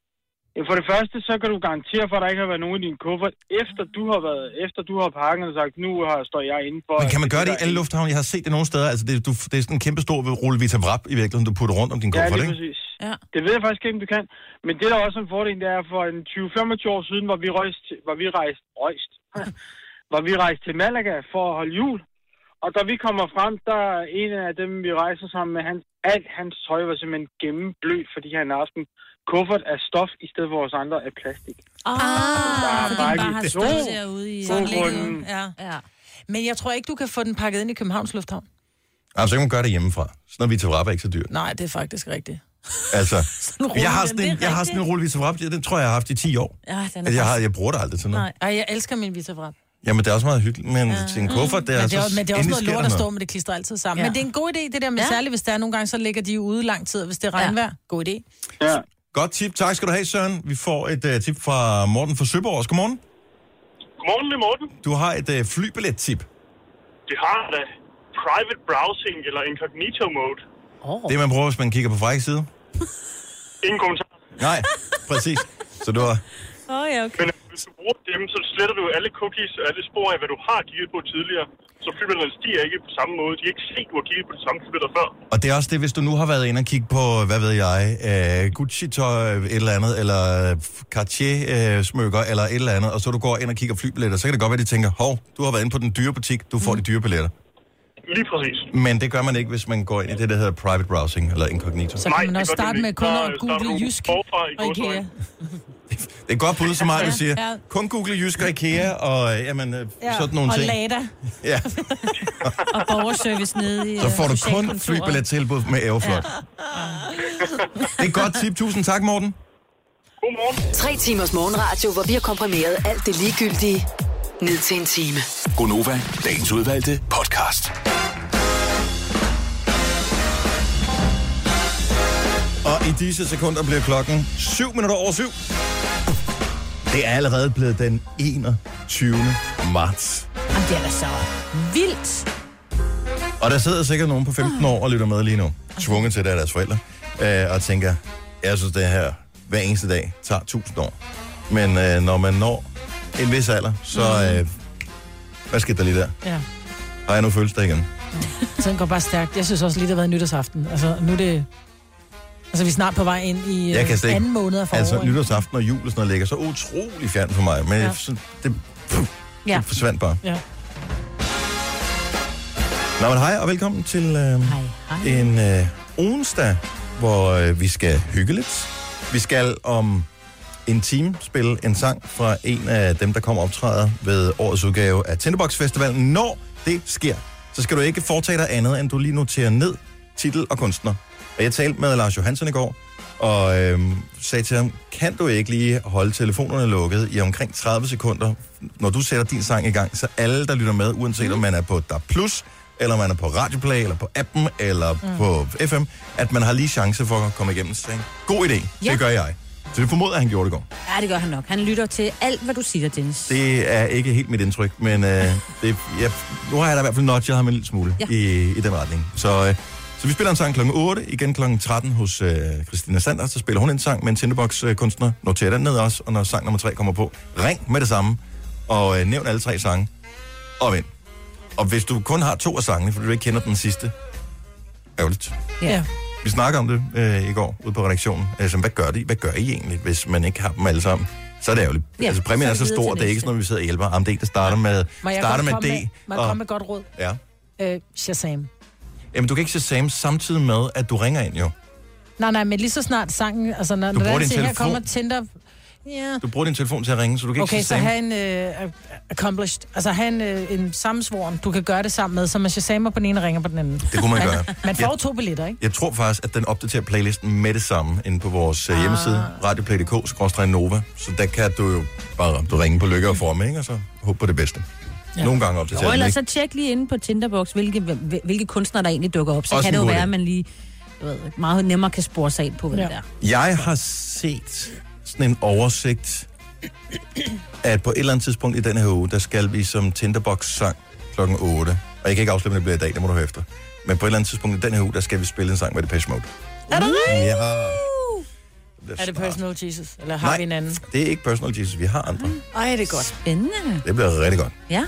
Ja, for det første, så kan du garantere for, at der ikke har været nogen i din kuffert, efter du har været, efter du har pakket og sagt, nu har, står jeg inde for... Men kan man gøre det i alle lufthavne? Jeg har set det nogle steder. Altså, det, du, det er sådan en kæmpe stor rulle Vita Wrap i virkeligheden, du putter rundt om din Ja, kuffert, det er ikke? præcis. Ja. Det ved jeg faktisk ikke, om du kan. Men det der er også en fordel, det er for en tyve til femogtyve år siden, hvor vi rejste, hvor vi rejste, rejst, hvor vi rejste til Malaga for at holde jul. Og da vi kommer frem, der er en af dem, vi rejser sammen med, hans, alt hans tøj var simpelthen gennemblødt, fordi han har haft en kuffert af stof, i stedet for vores andre af plastik. Ah, Der er fordi bare den bare har ikke stået to. derude i... Sådan ligger ligger den. Ja. Ja. Men jeg tror ikke, du kan få den pakket ind i Københavns Lufthavn. Altså, så kan man gøre det hjemmefra. Sådan noget Vita Wrap er ikke så dyrt. Nej, det er faktisk rigtigt. Altså, rulle, jeg har den, sådan det en, er jeg har rigtigt. sådan en rulle Vita Wrap, den tror jeg, jeg har haft i ti år. Ja, den er Altså, jeg, har, jeg bruger det aldrig til noget. Nej. Ej, jeg elsker min Vita Wrap. Jamen, det er også meget hyggeligt, men ja. til en kuffert, det er, Men det er, så men det er også endelig noget sker lort der at stå med, det klistrer altid sammen. Ja. Men det er en god idé, det der med Ja. særligt, hvis der er nogle gange, så ligger de jo ude lang tid, hvis det er regnvejr. God idé. Ja. Godt tip. Tak skal du have, Søren. Vi får et uh, tip fra Morten fra Søborg. Godmorgen. Godmorgen, det er Morten. Du har et uh, flybillet-tip. Det har da private browsing eller incognito mode. Oh. Det, man bruger, hvis man kigger på frække side. Ingen kommentar. Nej, præcis. Så du har... Åh, oh, ja, okay. Men hvis du bruger dem, så sletter du alle cookies og alle spor af, hvad du har kigget på tidligere. Så flybilletterne stiger ikke på samme måde. De kan ikke se, at du har kigget på de samme flybilletter før. Og det er også det, hvis du nu har været inde og kigge på, hvad ved jeg, uh, Gucci-tøj, et eller andet, eller Cartier-smykker, eller et eller andet, og så du går ind og kigger flybilletter, så kan det godt være, de tænker, hov, du har været inde på den dyre butik, du får mm. de dyre billetter. Lige præcis. Men det gør man ikke, hvis man går ind i det, der hedder private browsing, eller incognito. Så kan Nej, man det også gør starte du med ikke. kun Så at google starter du Jysk forfra i og gåseøjne. IKEA. Det er et godt bud, som Maja siger. Ja. Kun google Jysk og IKEA, og øh, jamen, øh, Ja. sådan nogle og ting. Lada. Ja, Og borgerservice nede i... så får du kun socialkontoret. flybillettilbud med Aeroflot. Det er et godt tip. Tusind tak, Morten. Godmorgen. Tre timers morgenradio, hvor vi har komprimeret alt det ligegyldige ned til en time. Gonova, dagens udvalgte podcast. Og i disse sekunder bliver klokken syv minutter over syv. Det er allerede blevet den enogtyvende marts. Jamen, det er da så vildt. Og der sidder sikkert nogen på femten år og lytter med lige nu. Tvunget til det af deres forældre. Øh, og tænker, jeg synes det her hver eneste dag tager tusind år. Men øh, når man når en vis alder, så... Øh, hvad skete der lige der? Ja. Har jeg nu fødselsdag igen? Så den går bare stærkt. Jeg synes også lige, det har været nytårsaften. Altså, nu er det... Altså, vi er snart på vej ind i Jeg kan øh, slet ikke- anden måned af foråret. Altså, nytårsaften og jul og sådan noget ligger så utrolig fjernt for mig. Men Ja. ja. så, det, pff, Ja. det forsvandt bare. Ja. Nå, men hej og velkommen til øh, Hej, hej. en øh, onsdag, hvor øh, vi skal hygge lidt. Vi skal om en time spille en sang fra en af dem, der kommer optræder ved årets udgave af Tinderbox Festivalen. Når det sker, så skal du ikke foretage dig andet, end du lige noterer ned titel og kunstner. Og jeg talte med Lars Johansson i går, og øh, sagde til ham, kan du ikke lige holde telefonerne lukket i omkring tredive sekunder, når du sætter din sang i gang, så alle, der lytter med, uanset mm. om man er på D A B plus, eller man er på Radioplay, eller på appen, eller mm. på F M, at man har lige chance for at komme igennem. Så god idé, Ja. det gør jeg. Så det formoder, han gjorde det i går. Ja, det gør han nok. Han lytter til alt, hvad du siger, Dennis. Det er ikke helt mit indtryk, men øh, det, ja, nu har jeg da i hvert fald nudget ham en lille smule Ja. ja. i, i den retning. Så, øh, så vi spiller en sang klokken otte, igen klokken tretten hos øh, Christina Sander. Så spiller hun en sang med en Tinderbox-kunstner. Noter den ned også, og når sang nummer tre kommer på, ring med det samme, og øh, nævn alle tre sange, og vind. Og hvis du kun har to af sangene, fordi du ikke kender den sidste, ærgerligt. Ja. Vi snakker om det øh, i går ude på redaktionen. Altså, hvad gør de? Hvad gør I egentlig, hvis man ikke har dem alle sammen? Så er det ærgerligt. Ja, Altså, præmien så er er så det videre stor, til det er ikke næste. sådan noget, vi sidder og hjælper. Jamen, det er en, der starter med, Må jeg starter godt med komme D. med, må jeg komme med et godt råd? Ja. Øh, Shazam. Jamen, du kan ikke Shazam samtidig med, at du ringer ind, jo. Nej, nej, men lige så snart sangen... Altså, når, Du når bruger den din siger, her telefon. kommer Tinder... Ja. Du bruger din telefon til at ringe, så du kan Okay, ikke så have en uh, accomplished. Altså have en, uh, en sammensvoren, du kan gøre det sammen med, så man shazamer på den ene og ringer på den anden. Det kunne man gøre. Man får Jeg- to billetter, ikke? Jeg tror faktisk, at den opdaterer playlisten med det samme inde på vores ah. hjemmeside, radioplay punktum d k skråstreg nova. Så der kan du jo bare du ringe på lykke og forme, ikke? Og så håbe på det bedste. Ja. Nogle gange opdaterer Jo, den eller ikke. så tjek lige inde på Tinderbox, hvilke, hvilke kunstnere der egentlig dukker op. Så Også kan det en jo god være, idé. at man lige du ved, meget nemmere kan spore sig ind på, hvad Ja. det er. Jeg har set sådan en oversigt, at på et eller andet tidspunkt i den her uge, der skal vi som Tinderbox-sang klokken otte. Og jeg kan ikke afsløre, om det bliver i dag, det må du høre efter. Men på et eller andet tidspunkt i den her uge, der skal vi spille en sang med Depeche Mode. Er det rigtigt? Ja. Er det Personal Jesus? Eller har Nej, vi en anden? det er ikke Personal Jesus, vi har andre. Ej, det er godt. Spændende. Det bliver rigtig godt. Ja.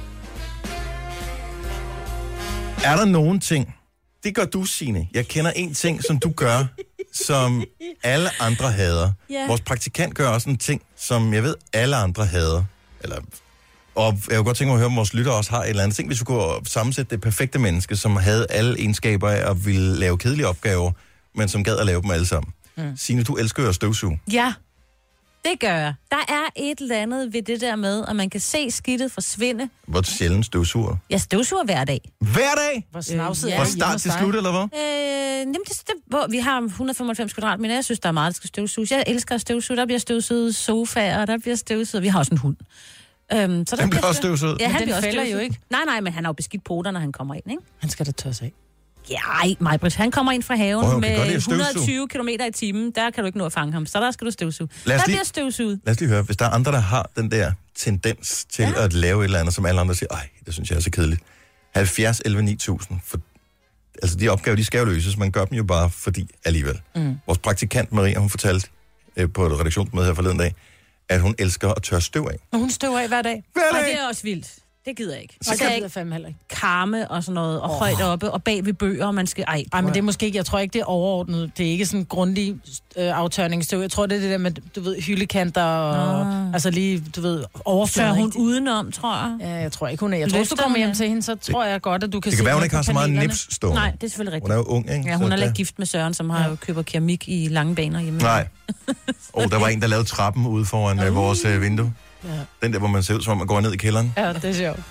Er der nogen ting, det gør du, Signe. Jeg kender en ting, som du gør, som alle andre hader. Ja. Vores praktikant gør også en ting, som jeg ved, alle andre hader. Eller, og jeg kunne godt tænke mig at høre, om vores lytter også har et eller andet ting, hvis vi kunne sammensætte det perfekte menneske, som havde alle egenskaber af at ville lave kedelige opgaver, men som gad at lave dem alle sammen. Mm. Signe, du elsker jo at støvsuge. Ja, det gør jeg. Der er et eller andet ved det der med, at man kan se skidtet forsvinde. Hvor sjældent støvsuger. Jeg støvsuger hver dag. Hver dag? Hvor snavset Øh, er ja. Fra det hjemme start hos til dig? slut, eller hvad? Øh, jamen det, det, hvor, vi har et hundrede og femoghalvfems kvadratmeter. Jeg synes, der er meget, der skal støvsuges. Jeg elsker at støvsuge. Der bliver støvsuget sofaer, der bliver støvsuget. Vi har også en hund. Øhm, så der Den bliver også støvsuget? Ja, Men han den bliver også fælder jo støvsuget. ikke. Nej, nej, men han har jo beskidt poter, når han kommer ind, ikke? Han skal da tørres af. Ja, ej, Majbrit, han kommer ind fra haven Åh, hun kan godt lide med at støvsuge. et hundrede og tyve kilometer i timen. Der kan du ikke nå at fange ham. Så der skal du støvsuge. Lad os Der lige- bliver støvsuget. Lad os lige høre, hvis der er andre, der har den der tendens til ja. at lave et eller andet, som alle andre siger, ej, det synes jeg er så kedeligt. halvfjerds elleve ni tusind. For, altså, de opgaver, de skal jo løses. Man gør dem jo bare fordi alligevel. Mm. Vores praktikant Maria, hun fortalte øh, på et redaktionsmøde her forleden dag, at hun elsker at tørre støv af. Og hun støver af hver dag. Hver Og dag! det er også vildt. Det gider jeg ikke. Så Og kan der er jeg ikke fandme heller ikke. karme og sådan noget, og oh. højt oppe, og bag ved bøger, og man skal... Ej, Ej, men det er måske ikke, jeg tror ikke, det er overordnet. Det er ikke sådan grundig øh, aftørningsstøv. Jeg tror, det er det der med, du ved, hyldekanter og... Nå. Altså lige, du ved, Tør overfladen. hun ikke? udenom, tror jeg. Ja, jeg tror ikke, hun er. Jeg tror, hvis du Løfter kommer hun hjem er. til hende, så tror jeg godt, at du kan Det se kan være, hun noget ikke har på så meget panelerne. nips stående. Nej, det er selvfølgelig Hun er rigtigt. jo ung, ikke? Ja, hun Så er der- lidt gift med Søren, som har jo køber keramik i lange baner hjemme. Nej. Og der var en, der lavede trappen ude foran uh. vores uh, vindue. Ja. Den der, hvor man ser ud, som om man går ned i kælderen. Ja, det er sjovt.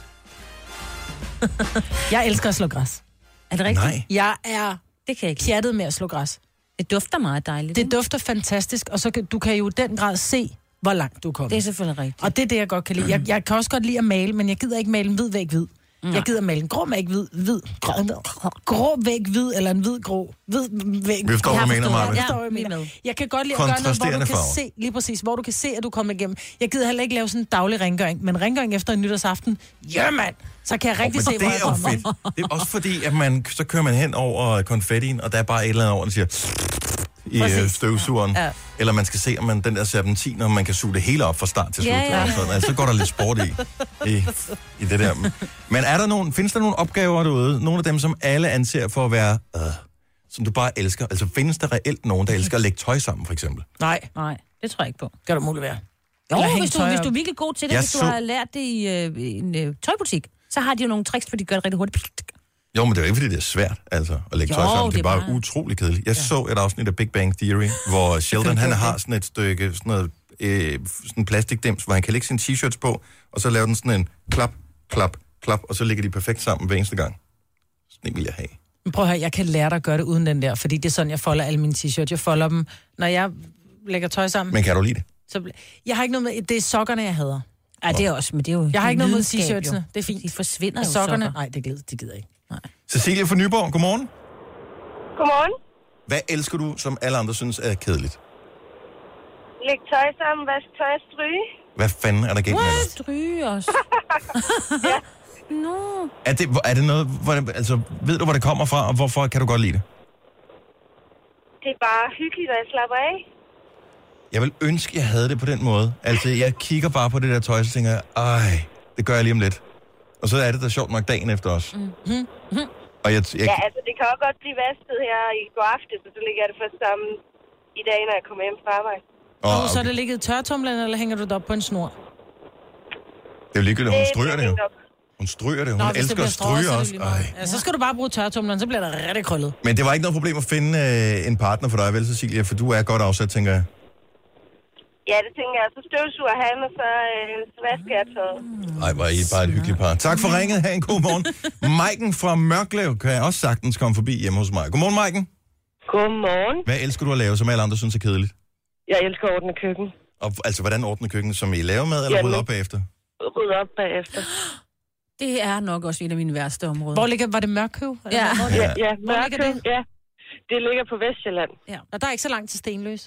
Jeg elsker at slå græs. Er det rigtigt? Nej. Jeg er Det kan jeg ikke. pjattet med at slå græs. Det dufter meget dejligt. Det ikke? dufter fantastisk, og så kan, du kan jo i den grad se, hvor langt du kommer. Det er selvfølgelig rigtigt. Og det er det, jeg godt kan lide. Jeg, jeg kan også godt lide at male, men jeg gider ikke male en hvid væg hvid. Nej. Jeg gider male en grå væg hvid, hvid, grå, grå væg hvid, eller en hvid grå, hvid væg. Vi forstår, Jeg hvad du mener, forstår, Maja. Jeg forstår, hvad jeg vi er mener. med. Jeg kan godt lide at gøre noget, hvor Kontrasterende du kan farver. se, lige præcis, hvor du kan se, at du er kommet igennem. Jeg gider heller ikke lave sådan en daglig rengøring, men rengøring efter en nytårsaften, ja mand, så kan jeg rigtig Men se, det hvor jeg er jo kommer. fedt. Det er også fordi, at man, så kører man hen over konfettien, og der er bare et eller andet over, der siger i Præcis. øh, støvsugeren. Ja. Eller man skal se, om man den der serpentin, om man kan suge det hele op fra start til slut. Ja, ja. Og sådan. Altså, så går der lidt sport i, i, i det der. Men er der nogen, findes der nogle opgaver derude, nogle af dem, som alle anser for at være, øh, som du bare elsker? Altså findes der reelt nogen, der elsker at lægge tøj sammen, for eksempel? Nej, Nej, det tror jeg ikke på. kan du muligt være. Jo, Eller hænge hvis du, tøj hvis op. du er virkelig god til det, Jeg hvis du så- har lært det i, øh, i en øh, tøjbutik, så har de jo nogle tricks, for de gør det rigtig hurtigt. Jo, men det er jo ikke, fordi det er svært, altså, at lægge Jo, tøj sammen. Det er det er bare bare- utrolig kedeligt. Jeg ja. så et afsnit af Big Bang Theory, hvor Sheldon, han har sådan et stykke, sådan noget, øh, sådan en plastikdims, hvor han kan lægge sine t-shirts på, og så lave den sådan en klap, klap, klap, og så ligger de perfekt sammen hver eneste gang. Sådan en vil jeg have. Men prøv at høre, jeg kan lære dig at gøre det uden den der, fordi det er sådan, jeg folder alle mine t-shirts. Jeg folder dem, når jeg lægger tøj sammen. Men kan du lide det? Så bl- jeg har ikke noget med, det er sokkerne, jeg hader. Ja, det er også, men det er jo Jeg har ikke noget mod videnskab, jo. t-shirtsene, det er fint. De forsvinder Og jo sokkerne, sokker. nej, det gider, det gider jeg ikke. Cecilie fra Nyborg, godmorgen. Godmorgen. Hvad elsker du, som alle andre synes er kedeligt? Læg tøj sammen, vask tøj og stryge. Hvad fanden er der galt med det? Stryge også. Nå. Er det, er det noget, hvor, det- altså, ved du, hvor det kommer fra, og hvorfor kan du godt lide det? Det er bare hyggeligt, at jeg slapper af. Jeg vil ønske, jeg havde det på den måde. Altså, jeg kigger bare på det der tøj, så tænker jeg, ej, det gør jeg lige om lidt. Og så er det da sjovt nok dagen efter os. Mm-hmm. Og jeg, jeg, Ja, altså, det kan også godt blive vasket her i går aftes, og så ligger jeg det først sammen i dag, når jeg kommer hjem fra arbejde. Åh, Oh, så er okay. det ligget i tørretumlen, eller hænger du det op på en snor? Det er jo ligegyldigt, hun stryger det jo. hængt op. Hun stryger det. Hun Nå, Nå, hvis det elsker bliver at strået, stryge så er det også. lige meget. Ej. Ja, så skal du bare bruge tørretumleren, så bliver der rigtig krøllet. Men det var ikke noget problem at finde øh, en partner for dig, vel, Cecilia? For du er godt afsat, tænker jeg. Ja, det tænker jeg. Så støvsuger han, og så, øh, så vasker jeg tøjet. Nej, var I bare et hyggeligt par. Tak for ringet. Ha' en god morgen. Maiken fra Mørklev kan også sagtens komme forbi hjemme hos mig. Godmorgen, Maiken. Godmorgen. Hvad elsker du at lave, som alle andre synes er kedeligt? Jeg elsker at ordne køkken. Og, altså, hvordan ordner køkkenet, som I laver med, eller Jamen, rydder op bagefter? Rydde op bagefter. Det er nok også et af mine værste områder. Hvor ligger, var det Mørkøv? Ja. Ja, ja, Hvor ligger Mørkøv, det? ja. Det ligger på Vestjylland. Ja. Og der er ikke så langt til Stenløs.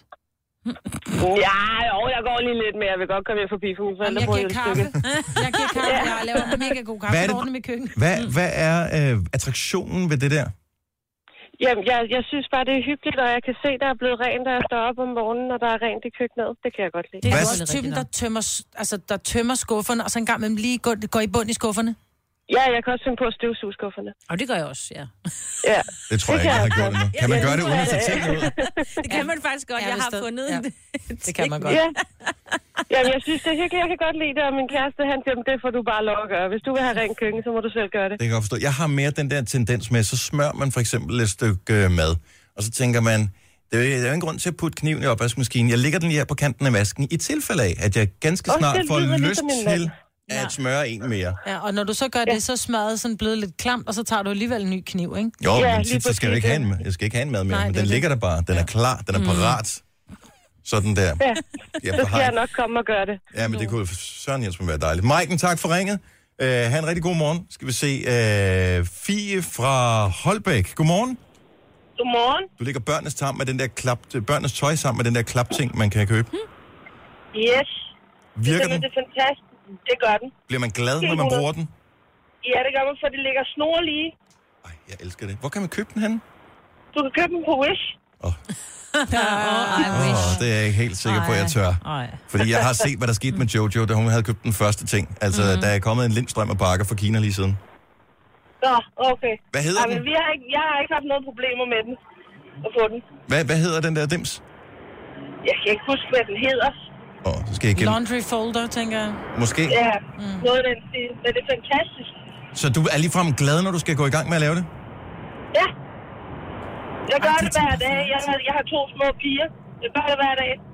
Ja, jo, jeg går lige lidt mere. Jeg vil godt komme hjem forbi for mine forældre. Jeg giver kaffe. Jeg giver kaffe. Jeg laver mega god kaffe. Hvad er Jeg det- ordner mit køkken. Hvad, hvad er øh, attraktionen ved det der? Jamen, jeg, jeg synes bare, det er hyggeligt, og jeg kan se, der er blevet rent, da jeg står op om morgenen, og der er rent i køkkenet. Det kan jeg godt lide. Det er Hvad- også typen, der tømmer, altså, der tømmer skufferne, og så en gang med lige går, går i bund i skufferne. Ja, jeg kan også finde på at støvsuge skufferne. Og det gør jeg også, ja. Ja. Det tror jeg ikke, jeg har gjort endnu. Kan man gøre det uden at tage tingene ud? Det kan man faktisk godt. Ja, Jeg hvis har der- fundet ja. en Det kan man godt. Ja. Jamen, jeg synes, det er hyggeligt. Jeg kan godt lide det, og min kæreste, han siger, det får du bare lov at gøre. Hvis du vil have rent køkken, så må du selv gøre det. Det kan jeg godt forstå. Jeg har mere den der tendens med, så smører man for eksempel et stykke øh, mad, og så tænker man, det er jo der er jo ingen grund til at putte kniven i opvaskemaskinen. Jeg lægger den lige her på kanten af vasken, i tilfælde af, at jeg ganske Også snart det får lyder lyst ligesom min mand. til at smøre en mere. Ja, og når du så gør det, så er smøret sådan blevet lidt klamt, og så tager du alligevel en ny kniv, ikke? Jo, Ja, men lige tit, så skal jeg, ikke præcis, have en, jeg skal ikke have en mad mere, Nej, men det er den det. ligger der bare. Den er klar, den er parat. Sådan der. Ja, Jeg så har- skal jeg nok komme og gøre det. Ja, men det kunne Søren Jens være dejligt. Maiken, tak for ringet. Uh, ha' en rigtig god morgen. Skal vi se. Uh, Fie fra Holbæk. Godmorgen. Godmorgen. Du lægger børnenes, tam med den der klap, børnenes tøj sammen med den der klapting, man kan købe. Yes. Virker det, den? Det er fantastisk. Det gør den. Bliver man glad, når man bruger den? Ja, det gør man, for det ligger snor lige. Ej, jeg elsker det. Hvor kan man købe den henne? Du kan købe den på Wish. Oh, I wish. Åh, det er jeg ikke helt sikker på, at jeg tør. Ej. Fordi jeg har set, hvad der skete med Jojo, da hun havde købt den første ting. Altså, mm. der er kommet en lindstrøm af bakker fra Kina lige siden. Nå, okay. Hvad hedder Jamen, den? vi har ikke, jeg har ikke haft noget problemer med den. At få den. Hvad, hvad hedder den der dims? Jeg kan ikke huske, hvad den hedder. Åh, oh, så skal jeg igennem. Laundry folder, tænker jeg. Måske. Ja, mm. noget af den stil. Men det er fantastisk. Så du er ligefrem glad, når du skal gå i gang med at lave det? Ja. Jeg gør Ej, det det hver tænker dag. jeg Jeg har, jeg har to små piger. Jeg gør det hver dag.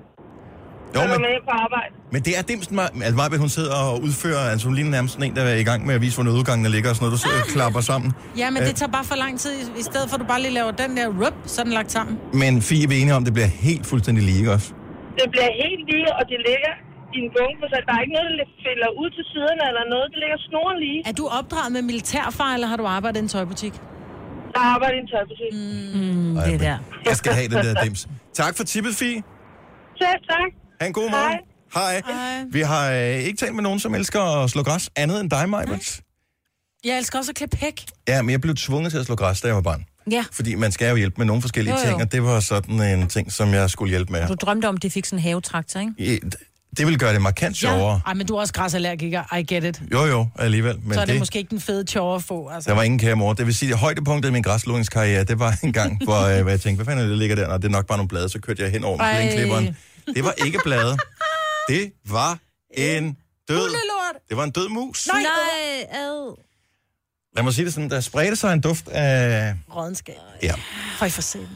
Jo, Jeg er men, med hjem på arbejde. men det er dimsen, Maj- altså Majbet, hun sidder og udfører, altså hun ligner nærmest sådan en, der er i gang med at vise, hvor nødudgangene ligger og sådan noget. Du sidder og klapper sammen. Ja, men Øh. det tager bare for lang tid. I stedet for, at du bare lige laver den der rup, så er den lagt sammen. Men Fie er enige om, det bliver helt fuldstændig lige, ikke også? Det bliver helt lige, og det ligger i en bunke, så der er ikke noget, der fælder ud til siderne eller noget. Det ligger snoren lige. Er du opdraget med militærfar, eller har du arbejdet i en tøjbutik? Der arbejder i en tøjbutik. Mm, Ej, det men der. Jeg skal have den der dims. Tak for tippet, Fie. Selv tak. Ha' en god morgen. Hej. Hej. Vi har øh, ikke talt med nogen, som elsker at slå græs, andet end dig, Majbet. Jeg elsker også at klippe hæk. Ja, men jeg blev tvunget til at slå græs, da jeg var barn. Ja. Fordi man skal jo hjælpe med nogle forskellige Jo, jo. ting, og det var sådan en ting, som jeg skulle hjælpe med. Du drømte om, at de fik sådan en havetraktor, ikke? I- Det ville gøre det markant sjovere. Ej, men du er også græsallergiker. I get it. Jo, jo, alligevel. Men Så er det, det, måske ikke den fede sjove at få. Altså. der var ingen kære mor. Det vil sige, at højdepunktet i min græsslåningskarriere, det var en gang, hvor, øh, hvor jeg tænkte, hvad fanden er det, der ligger der? Nå, det er nok bare nogle blade, så kørte jeg hen over med Ej. plænklipperen. Det var ikke blade. Det var en død... Hundelort. Det var en død mus. Nej, ad. Lad mig sige det sådan, der spredte sig en duft af... Rådenskab. Ja. For I for sent.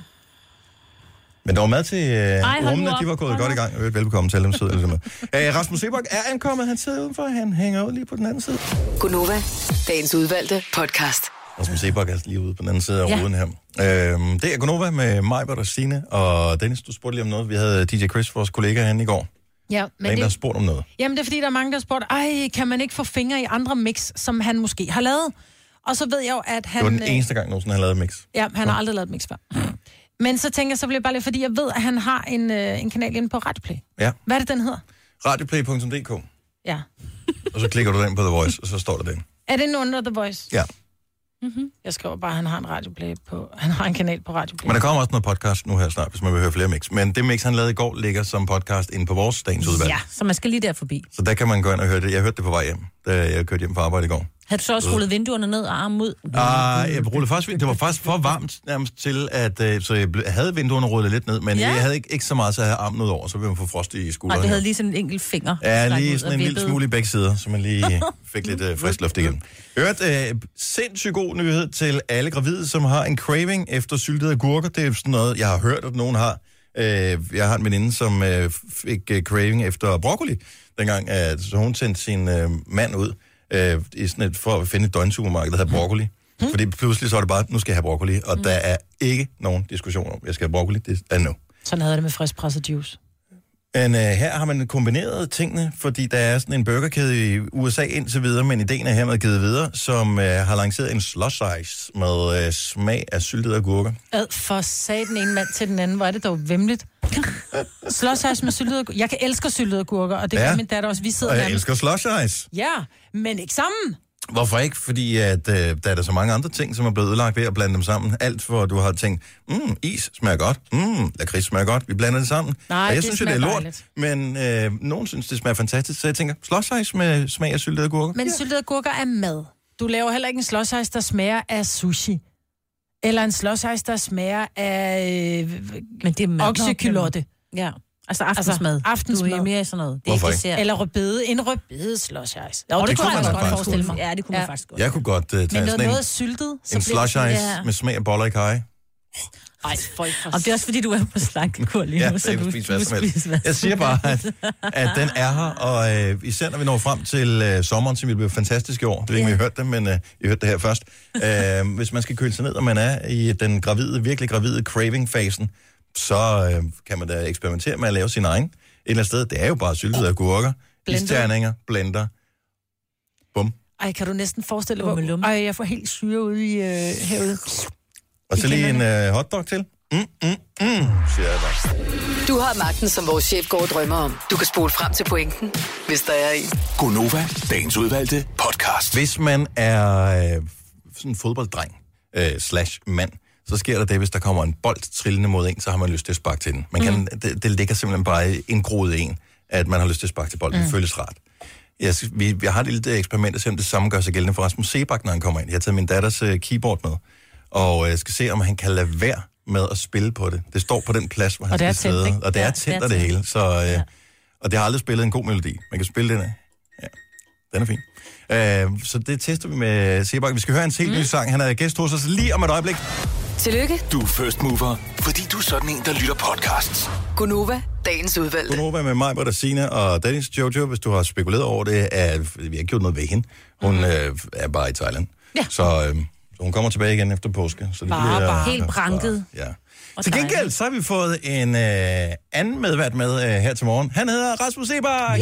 Men der var mad til øh, hold nu rummene, op. de var gået Hold godt nu i gang. Øh, Velbekomme til dem, sidder med. Øh, Rasmus Sebak er ankommet, han sidder udenfor, han hænger ud lige på den anden side. Gunova, dagens udvalgte podcast. Rasmus Sebak er lige ude på den anden side af Ja. ruden her. Øhm, det er Gunova med mig, og Signe og Dennis. Du spurgte lige om noget. Vi havde D J Chris, vores kollega, herinde i går. Ja, Der er men en, der har det, spurgt om noget. jamen, det er fordi, der er mange, der har spurgt, ej, kan man ikke få fingre i andre mix, som han måske har lavet? Og så ved jeg jo, at han... Det var den øh, eneste gang, nogensinde har lavet mix. Ja, han har aldrig lavet et mix før. Men så tænker jeg, så bliver jeg bare lidt, fordi jeg ved, at han har en, øh, en kanal inde på Radioplay. Ja. Hvad er det, den hedder? Radioplay punktum d k. Ja. Og så klikker du den på The Voice, og så står der den. Er det under The Voice? Ja. Mm-hmm. Jeg skriver bare, at han har en Radioplay på... Han har en kanal på Radioplay. Men der kommer også noget podcast nu her snart, hvis man vil høre flere mix. Men det mix, han lavede i går, ligger som podcast inde på vores dagens udvalg. Ja, så man skal lige der forbi. Så der kan man gå ind og høre det. Jeg hørte det på vej hjem, da jeg kørte hjem fra arbejde i går. Havde du så også rullet vinduerne ned og armen ud? Ah, jeg rullede faktisk, det var faktisk for varmt nærmest til, at øh, så jeg ble, havde vinduerne rullet lidt ned, men Ja. jeg havde ikke, ikke så meget, så jeg havde armen ud over, så ville man få frost i skuldrene. Nej, det havde lige sådan en enkelt finger. Ja, strakt lige ud sådan og en lille vippede. smule i begge sider, så man lige fik lidt øh, frisk luft igen. Hørt, øh, sindssygt god nyhed til alle gravide, som har en craving efter syltede agurker. Det er sådan noget, jeg har hørt, at nogen har. Øh, jeg har en veninde, som øh, fik øh, craving efter broccoli, dengang at så hun sendte sin øh, mand ud øh, i sådan et, for at finde et døgnsupermarked, der havde broccoli. Hmm. Fordi pludselig så er det bare, nu skal jeg have broccoli, og hmm. der er ikke nogen diskussion om, jeg skal have broccoli, det er no. Sådan havde det med friskpresset juice. Men øh, her har man kombineret tingene, fordi der er sådan en burgerkæde i U S A indtil videre, men ideen er hermed givet videre, som øh, har lanceret en slush ice med øh, smag af syltede agurker. Ad for sat den ene mand til den anden. Hvor er det dog vemmeligt. Slush ice med syltede agurker. Jeg kan elske syltede agurker, og det Ja. kan min datter også. Vi sidder Og jeg nærmest- elsker slush ice. Ja, men ikke sammen. Hvorfor ikke? Fordi at, øh, der er der så mange andre ting, som er blevet ødelagt ved at blande dem sammen. Alt for, du har tænkt, mm, is smager godt, mm, lakrids smager godt, vi blander det sammen. Nej, og jeg det synes jo, det er smager lort, dejligt. men øh, nogen synes, det smager fantastisk, så jeg tænker, slush ice med smag af syltede agurker. Men syltede agurker er mad. Du laver heller ikke en slush ice, der smager af sushi. Eller en slush ice, der smager af Men det er mad. oksekylotte. Ja, altså aftensmad. Altså, aftensmad. Du er mere sådan noget. Det er Hvorfor ikke ikke? dessert. Eller rødbede. En rødbede slush ice. Jo, Og det, det kunne kunne jeg man også godt faktisk forestille godt. mig. Ja, det kunne man faktisk godt. Jeg kunne godt uh, tage Men sådan noget, en, noget syltet, så en bliver slush ice Ja. med smag af boller i kaj. Ej, folk for... Og det er også fordi, du er på slankekur lige nu, Ja, så jeg du, kan spise hvad du som helst. spiser hvad Jeg siger bare, at, at den er her, og øh, især når vi når frem til øh, sommeren, som vil blive fantastisk i år. Det er ikke, om I har hørt det, men øh, I hørte det her først. Øh, hvis man skal køle sig ned, og man er i den gravide, virkelig gravide craving-fasen, så øh, kan man da eksperimentere med at lave sin egen. Et eller andet sted, det er jo bare syltede agurker, Blender. isterninger, blender. Bum. Ej, kan du næsten forestille dig, Bummelum. hvor... Ej, jeg får helt syre ude i øh, herude. Og så lige en øh, hotdog til. Mm, mm, mm, siger jeg bare. Du har magten, som vores chef går og drømmer om. Du kan spole frem til pointen, hvis der er en. Gonova, dagens udvalgte podcast. Hvis man er øh, sådan en fodbolddreng øh, slash mand, så sker der det, hvis der kommer en bold trillende mod en, så har man lyst til at sparke til den. Man kan, mm. det, det ligger simpelthen bare indgroet i en, at man har lyst til at sparke til bolden. Mm. Det føles rart. Jeg, vi, vi har et lille eksperiment, at se, om det samme gør sig gældende for Rasmus Sebak, når han kommer ind. Jeg har taget min datters øh, keyboard med, og jeg øh, skal se, om han kan lade være med at spille på det. Det står på den plads, hvor han Og det er skal tændt, sidde. ikke? Og det er Ja, tændt det er og det tændt. hele. Så, øh, ja. Og det har aldrig spillet en god melodi. Man kan spille den af. Ja, den er fin. Øh, så det tester vi med Sebak. Vi skal høre en helt ny Mm. sang. Han er gæst hos os lige om et øjeblik. Tillykke, Du er first mover, fordi du er sådan en, der lytter podcasts. Gunova, dagens udvalgte. Godnova med mig, Britta, Signe og Dennis. Jojo, hvis du har spekuleret over det, er, vi har ikke gjort noget ved hende. Hun mm. øh, er bare i Thailand. Ja. Så, øh, så hun kommer tilbage igen efter påske. Så det Bare, bliver, bare. Helt branket. Ja. Og Til gengæld, så har vi fået en øh, anden medvært med øh, her til morgen. Han hedder Rasmus Sebak.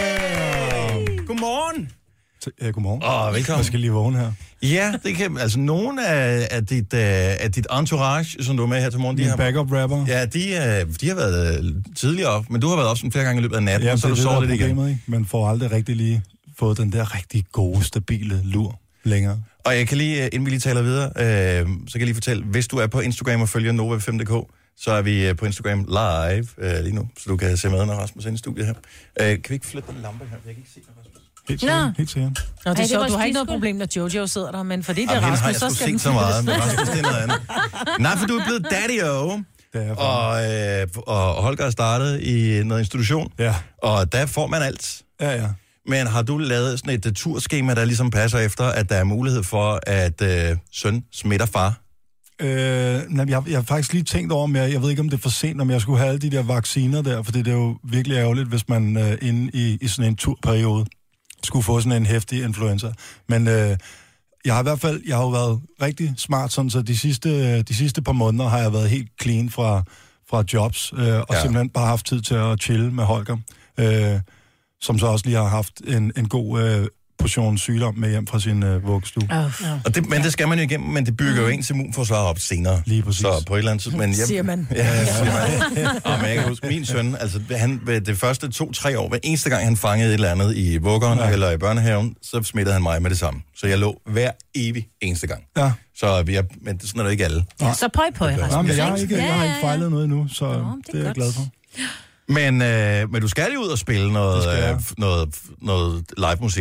Yeah! Godmorgen. Ja, godmorgen. Åh, velkommen. Jeg skal lige vågne her. Ja, det kan, altså nogle af, af, dit, øh, af dit entourage, som du er med her til morgen, de Min har, backup rapper. ja, de, øh, de har været øh, tidligere op, men du har været op sådan flere gange i løbet af natten, Ja, og så det har er du det, der sovet er lidt igen. problemet, ikke? Man får aldrig rigtig lige fået den der rigtig gode, stabile lur længere. Og jeg kan lige, øh, inden vi lige taler videre, øh, så kan jeg lige fortælle, hvis du er på Instagram og følger Nova fem punktum d k, så er vi øh, på Instagram live øh, lige nu, så du kan se med, når Rasmus er inde i studiet her. Øh, kan vi ikke flytte den lampe her? Jeg kan ikke se dig, Rasmus. Helt sikkert. Nå. Helt sikkert. Nå, det Ej, er det så, var du har ikke noget skidskuld. problem, når Jojo sidder der, men fordi det er Jamen, hende har Rasmus, jeg så sgu skal den set så meget, men Rasmus, det er noget andet. Nej, for du er blevet daddy-o, Det er for... og, øh, og Holger er startet i noget institution, Ja. og der får man alt. Ja, ja. Men har du lavet sådan et uh, turskema, der ligesom passer efter, at der er mulighed for, at øh, søn smitter far? Øh, nej, jeg, jeg har faktisk lige tænkt over, men jeg, jeg ved ikke, om det er for sent, om jeg skulle have alle de der vacciner der, for det er jo virkelig ærgerligt, hvis man øh, inde i, i sådan en turperiode skulle få sådan en heftig influenza. Men øh, jeg har i hvert fald, jeg har jo været rigtig smart, sådan så de sidste, de sidste par måneder har jeg været helt clean fra, fra jobs, øh, og Ja. ja. simpelthen bare haft tid til at chille med Holger, øh, som så også lige har haft en, en god øh, portion sygdom med hjem fra sin øh, vuggestue. Oh, ja. Og det, men det skal man jo igennem, men det bygger jo ens immunforsvar op senere. Lige præcis. Så på et eller andet tidspunkt. Men jeg, siger man. Ja, siger man. Og men jeg kan huske, min søn, altså han, ved det første to-tre år, hver eneste gang han fangede et eller andet i vuggeren ja. eller i børnehaven, så smittede han mig med det samme. Så jeg lå hver evig eneste gang. Ja. Så vi er, men sådan er det ikke alle. Ja, så pøj pøj, Rasmus. Nej, men jeg har ikke, Ja, jeg har ja, ikke ja. fejlet noget endnu, så Nå, det, det er det er jeg godt. glad for. Men, øh, men du skal jo ud og spille noget, Det skal jeg. øh, noget, noget live musik.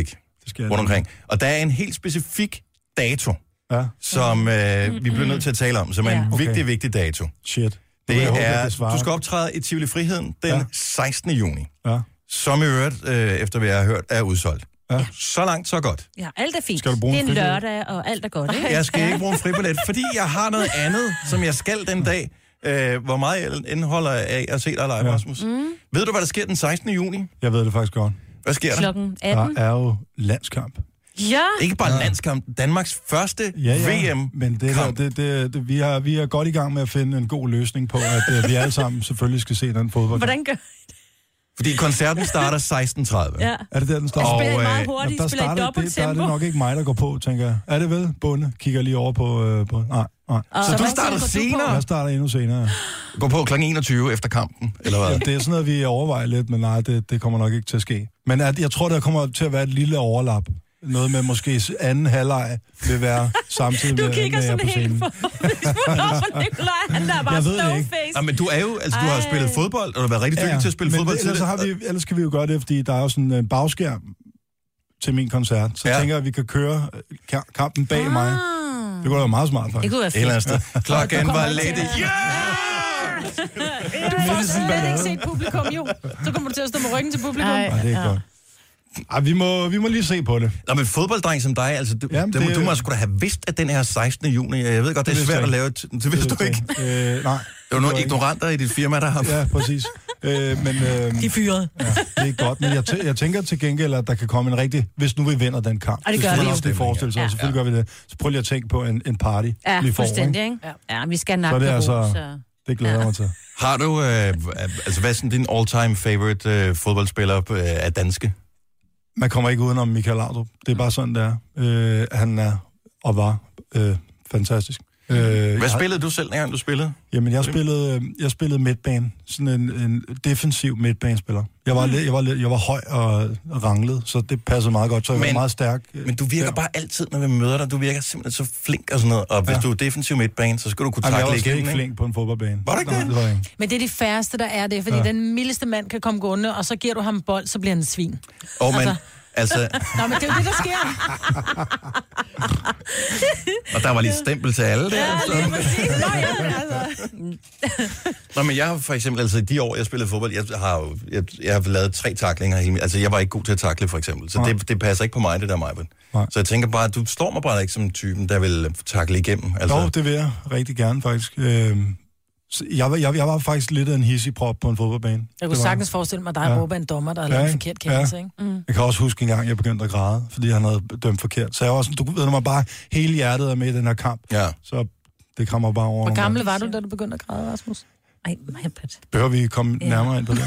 rundt omkring. Og der er en helt specifik dato, ja. som øh, vi bliver nødt til at tale om, som er en okay. vigtig, vigtig dato. Shit. Det jeg er, håber, det du skal optræde i Tivoli Friheden den ja. sekstende juni, ja. som i øvrigt, øh, efter hvad jeg har hørt, er udsolgt. Ja. Så langt, så godt. Ja, alt er fint. Skal du bruge det er en en fribillet? lørdag, og alt er godt, ikke? Jeg skal ikke bruge en fribillet, fordi jeg har noget andet, som jeg skal den dag. Øh, hvor meget indeholder af at se dig live, Rasmus? Mm. Ved du, hvad der sker den sekstende juni? Jeg ved det faktisk godt. Hvad sker der? Klokken atten. Der er jo landskamp. Ja. Ikke bare ja. landskamp, Danmarks første ja, ja. V M-kamp. Men det, der, det, det, det, vi, er, vi er godt i gang med at finde en god løsning på, at uh, vi alle sammen selvfølgelig skal se den fodbold. Hvordan gør Fordi koncerten starter seksten tredive. Ja. Er det der, den starter? Og, og, øh, meget øh, hurtigt, der, spiller i starter, dobbelt det, der er det tempo. nok ikke mig, der går på, tænker jeg. Er det vel? Bunde? Kigger lige over på... Øh, på nej, nej. Så, så du starter senere? Jeg starter endnu senere. Går på klokken enogtyve efter kampen, eller hvad? Ja, det er sådan noget, vi overvejer lidt, men nej, det, det kommer nok ikke til at ske. Men at, jeg tror, der kommer til at være et lille overlap. Noget med måske anden halvleg vil være samtidig Du med, kigger med jer sådan på scenen. helt for Nikolaj, han der er bare Jeg ved det stone ikke. face. Nej, men du er jo, altså du har spillet fodbold, og du har været rigtig dygtig til at spille men fodbold ellers, til så har vi, ellers kan vi jo gøre det, fordi der er jo sådan en bagskærm til min koncert. Så Ja. ja. tænker jeg, at vi kan køre ka- kampen bag ah. mig. Det kunne da være meget smart, faktisk. Det kunne være et eller andet fedt. sted. Klokken var lidt. Ja! Du får slet ikke set publikum, jo. Så kommer du til at stå med ryggen til publikum. Nej, det er ikke godt. Ej, vi må, vi må lige se på det. Nå, men fodbolddreng som dig, altså, du, Jamen, det, det- du må sgu da have vidst, at den her sekstende juni, jeg ved godt, det, Det er vidste svært jeg at ikke. lave, et- det vidste du ikke. Øh, nej. Det var nogle ignoranter i dit firma, der har... Ja, præcis. Øh, men, øh, De fyrede. ja, det er godt, men jeg, tæ- jeg tænker til gengæld, at der kan komme en rigtig... Hvis nu vi vinder den kamp. Og det gør skal vi man jo. også det forestille sig, Ja. ja. Selvfølgelig gør vi det. Så prøv lige at tænke på en, en party. Ja, lige foran, fuldstændig, ikke? Ja, vi skal Så nakke det er på altså... ro, så... Det glæder jeg mig til. Har du, øh, altså hvad er sådan din all-time favorite øh, fodboldspiller øh, af danske? Man kommer ikke udenom Michael Laudrup. Det er bare sådan, det er. Øh, han er og var øh, fantastisk. Øh, Hvad jeg, spillede du selv, når du spillede? Jamen, jeg spillede, øh, jeg spillede midtbane. Sådan en, en defensiv midtbanespiller. Jeg var, mm. jeg, var, jeg var høj og ranglet, så det passede meget godt. Så jeg Men- var meget stærk. øh, Men du virker der. bare altid, når vi møder dig, du virker simpelthen så flink og sådan noget. Og hvis Ja. du er defensiv midtbane, så skal du kunne Jamen, jeg takle var slet igennem, ikke ikke? flink på en fodboldbane. Var du ikke Nej, det? det var jeg ikke. Men det er de færreste, der er det, fordi ja. Ja. den mildeste mand kan komme gående, og så giver du ham en bold, så bliver han en svin. Åh, men Altså- altså... Nå, men det er jo det, der sker. Og der var lige et stempel til alle der. Ja, så- lige præcis. Nå, ja, altså. Nå, men jeg har for eksempel, altså i de år, jeg spillede fodbold, jeg har jo, jeg, jeg har lavet tre taklinger hele mit- altså jeg var ikke god til at takle, for eksempel. Så Nej. det, det passer ikke på mig, det der, Majben. Nej. Så jeg tænker bare, du står mig bare ikke som typen, der vil takle igennem. Altså, Jo, det vil jeg rigtig gerne, faktisk. Øh, så jeg, var- jeg, jeg var faktisk lidt af en hissigprop på en fodboldbane. Jeg Det kunne var- sagtens forestille mig, at dig Ja. og Råbe en dommer, der har Ja, lavet en ikke? forkert kendelse, Ja. ikke? Mm. Jeg kan også huske en gang, jeg begyndte at græde, fordi han havde dømt forkert. Så jeg var sådan, du ved, når man bare hele hjertet er med i den her kamp, ja. så det kommer bare over. Hvor mig. gammel var du, da du begyndte at græde, Rasmus? Ej, Majbrit. Behøver vi komme Ja. nærmere ind på det?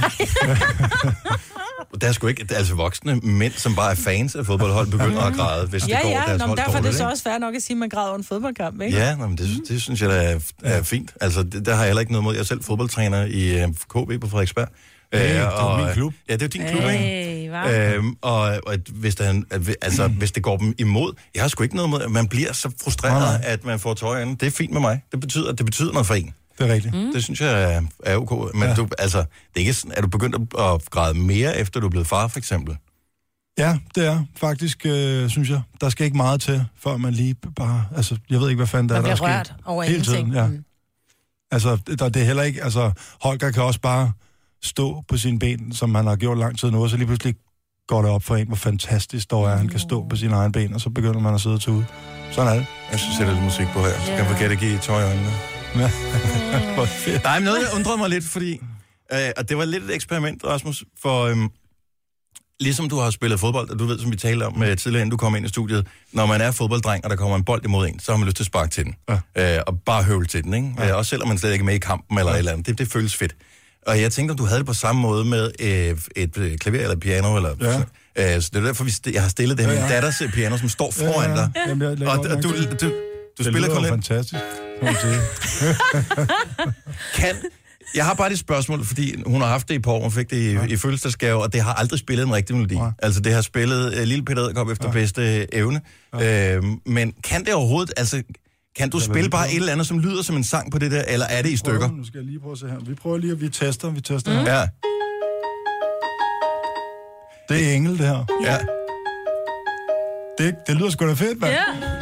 Der er sgu ikke, altså voksne mænd, som bare er fans af fodboldhold, begynder at græde, hvis det Ja, går ja, deres nå, men hold derfor er det dårligt, så ikke? også fair nok at sige, at man græder over en fodboldkamp, ikke? Ja, nå, men det, det synes jeg da er, er fint. Altså, det, der har jeg heller ikke noget mod. Jeg er selv fodboldtræner i uh, K B på Frederiksberg. Hey, det er jo og, min klub. Ja, det er jo din klub, ikke? Hey, hva? Øhm, og, og at hvis, der, at, altså, hvis det går dem imod, jeg har sgu ikke noget mod, at man bliver så frustreret, Nej, at man får tøj ind. Det er fint med mig. Det betyder, det betyder noget for en. Det er rigtigt. Mm. Det synes jeg er, er ok. Men Ja. ja. du, altså, det er ikke sådan, er du begyndt at, at græde mere, efter du er blevet far, for eksempel? Ja, det er faktisk, øh, synes jeg. Der skal ikke meget til, før man lige bare... Altså, jeg ved ikke, hvad fanden der Man er, der bliver er rørt sket. over Hele ingenting. tiden, ja. Mm. Altså, der, det er heller ikke... Altså, Holger kan også bare stå på sine ben, som han har gjort lang tid nu, og så lige pludselig går det op for en, hvor fantastisk dog er, han kan stå på sine egne ben, og så begynder man at sidde og tage ud. Sådan er det. Jeg synes, jeg sætter lidt musik på her. Så kan jeg forkert at give tøj i øjnene. Ja. Nej, men noget, der undrede mig lidt, fordi... Øh, og det var lidt et eksperiment, Rasmus, for... Øhm, ligesom du har spillet fodbold, og du ved, som vi talte om øh, tidligere, inden du kom ind i studiet, når man er fodbolddreng, og der kommer en bold imod en, så har man lyst til at sparke til den. Ja. Øh, og bare høvle til den, ikke? Ja. Øh, også selvom man slet ikke er med i kampen eller ja. et eller andet. Det, det føles fedt. Og jeg tænkte, om du havde det på samme måde med øh, et øh, klaver eller et piano, eller... Ja. Øh, så det er derfor, vi st- jeg har stillet det her, ja, ja. min datters øh, piano, som står foran ja, ja. dig. Jamen, jeg lægger Og, godt og du, mærke du, til du, du det spiller lyder kun jo lidt. fantastisk, kan man sige. Kan... Jeg har bare et spørgsmål, fordi hun har haft det i på år, hun fik det i, ja. i fødselsdagsgave, og det har aldrig spillet en rigtig melodi. Ja. Altså, det har spillet uh, Lille Peter Edderkop efter ja. bedste uh, evne. Ja. Øh, men kan det overhovedet, altså, kan du spille bare et eller andet, som lyder som en sang på det der, eller er det i stykker? Prøver, nu skal jeg lige prøve at se her. Vi prøver lige, at vi tester, vi tester Mm. her. Ja. Det er Engel, det her. Ja. Det, det lyder sgu da fedt, mand. Ja.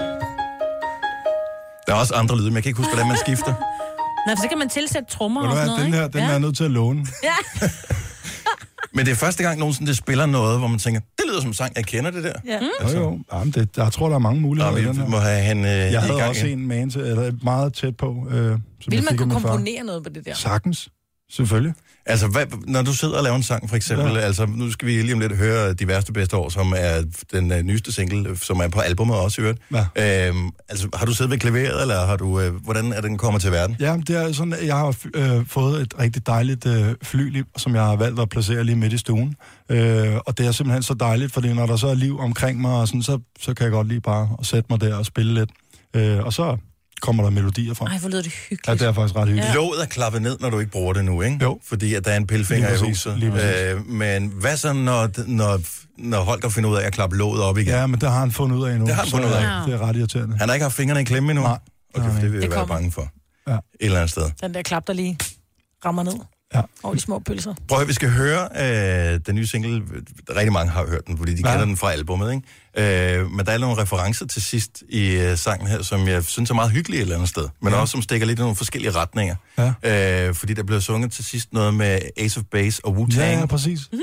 Der er også andre lyde, men jeg kan ikke huske, hvordan man skifter. Nej, for så kan man tilsætte trommer Ved og du sådan hvad, noget, den her, ikke? den ja. er jeg nødt til at låne. Ja. Men det er første gang nogensinde, det spiller noget, hvor man tænker, det lyder som sang, jeg kender det der. Ja. Mm. Altså. Jo, jo. Jamen, det, jeg tror, der er mange muligheder. Nå, vi i den her. må have han øh, Jeg i havde gang også igen. en man til, eller meget tæt på. Øh, som Vil jeg man fik af kunne min far. komponere noget på det der? Sagtens. Selvfølgelig. Altså, hvad, når du sidder og laver en sang, for eksempel, ja. altså, nu skal vi lige om lidt høre De Værste Bedste År, som er den uh, nyeste single, som er på albumet også, i øvrigt. Ja. Øhm, altså, har du siddet ved klaveret, eller har du, øh, hvordan er den kommet til verden? Ja, det er sådan, at jeg har øh, fået et rigtig dejligt øh, fly, som jeg har valgt at placere lige midt i stuen. Øh, og det er simpelthen så dejligt, fordi når der så er liv omkring mig, og sådan, så, så kan jeg godt lige bare at sætte mig der og spille lidt. Øh, og så kommer der melodier fra. Ej, hvor lyder det hyggeligt. Ja, det er faktisk ret hyggeligt. Ja. Låget er klappet ned, når du ikke bruger det nu, ikke? Jo. Fordi at der er en pillefinger Lige i præcis, huset. lige præcis. Øh, men hvad så, når, når, når Holger finder ud af at klappe låget op igen? Ja, men det har han fundet ud af nu. Det har han fundet ud af. Så, det er ret irriterende. Han har ikke haft fingrene i klemme endnu? Nej. Okay, for det vil jeg Det være kommer. bange for. Ja. Et eller andet sted. Den der klap, der lige rammer ned. Ja. Over de små pølser. Prøv at vi skal høre øh, den nye single. Rigtig mange har hørt den, fordi de Ja. kender den fra albumet, ikke? Øh, men der er nogle referencer til sidst i øh, sangen her, som jeg synes er meget hyggelige et eller andet sted. Men Ja. også som stikker lidt i nogle forskellige retninger. Ja. Øh, fordi der bliver sunget til sidst noget med Ace of Base og Wu-Tang. Ja, ja, præcis. Uh,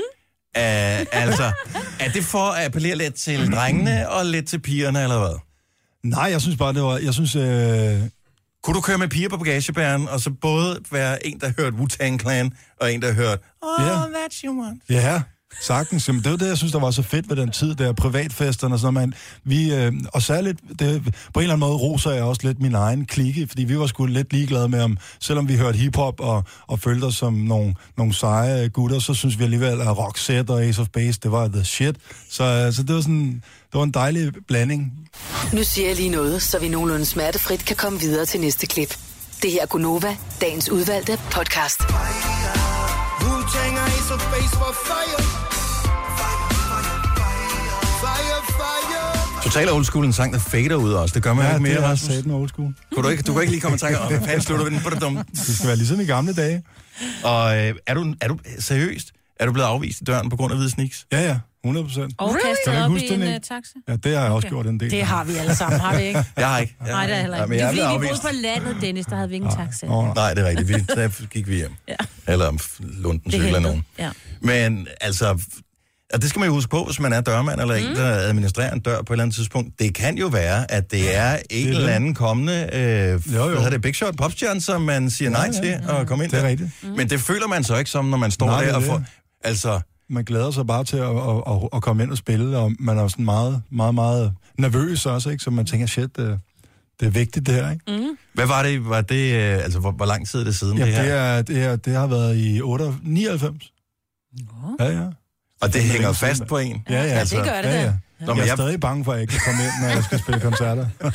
altså, er det for at appellere lidt til drengene og lidt til pigerne, eller hvad? Nej, jeg synes bare, det var... Jeg synes... Øh... Kunne du køre med piger på bagagebæren, og så både være en, der hørte Wu-Tang Clan, og en, der hørte Oh, Ja. That You Want? Ja, sagtens. Jamen, det var det, jeg synes, der var så fedt ved den tid, der privatfesterne og sådan noget. Vi, øh, og særligt, det, på en eller anden måde roser jeg også lidt min egen klikke, fordi vi var sgu lidt ligeglade med, om selvom vi hørte hiphop og, og følte os som nogle, nogle seje gutter, så synes vi alligevel, at Roxette og Ace of Base, det var the shit. Så, øh, så det var sådan, det var en dejlig blanding. Nu siger jeg lige noget, så vi nogenlunde smertefrit kan komme videre til næste klip. Det her er Gunova, dagens udvalgte podcast. Wu-Tang og Ace of Base for fire. Fire, fire. Total old school, en sang, der fader ud også. Det gør man Ja, ikke mere, det er Rasmus. satan old school. Kunne du ikke, du kan ikke lige komme og tænke, åh, hvad fanden slutter vi den på det dumme? Det skal være ligesom i gamle dage. Og øh, er, du, er du seriøst? Er du blevet afvist i døren på grund af hvide sneaks? Ja, ja, hundrede procent. Og Kan kastet du ikke op huske i den, en ikke? uh, taxa. Ja, det har jeg også Okay. gjort en del. Det har vi alle sammen, har vi ikke? Jeg har ikke. Jeg Nej, det er heller Ja, ikke. men Det jeg er er blevet fordi, vi boede afvist. på landet, Dennis, der havde vi ingen taxa. Åh, Nej, det er rigtigt. Vi, der gik vi hjem. Ja. Eller om lånte en Det cykel af hentede. nogen. Ja. Men altså, og det skal man jo huske på, hvis man er dørmand eller en, der administrerer en dør på et eller andet tidspunkt. Det kan jo være, at det er en det. eller anden kommende øh, Jo, jo. hvad hedder det, Big Shot popstjerne, som man siger nej Ja, ja, til at komme ind Det er der. rigtigt. Men det føler man så ikke som, når man står Nej, det der er og det. får... Altså, Man glæder sig bare til at, at, at, at komme ind og spille, og man er sådan meget, meget, meget nervøs også, ikke? Så man tænker, shit, det, det er vigtigt det her, ikke? Mm. hvad var det? Var det øh, altså, hvor, hvor lang tid er det siden, Jamen, det her? det, er, det, er, det har været i nioghalvfems. Ja, ja. Og det Det er hænger længe fast siden. på en? Ja, ja. Altså, det gør det ja, da. ja. Nå, Jeg men er jeg- stadig bange for, at jeg ikke kan komme ind, når jeg skal spille koncerter. Det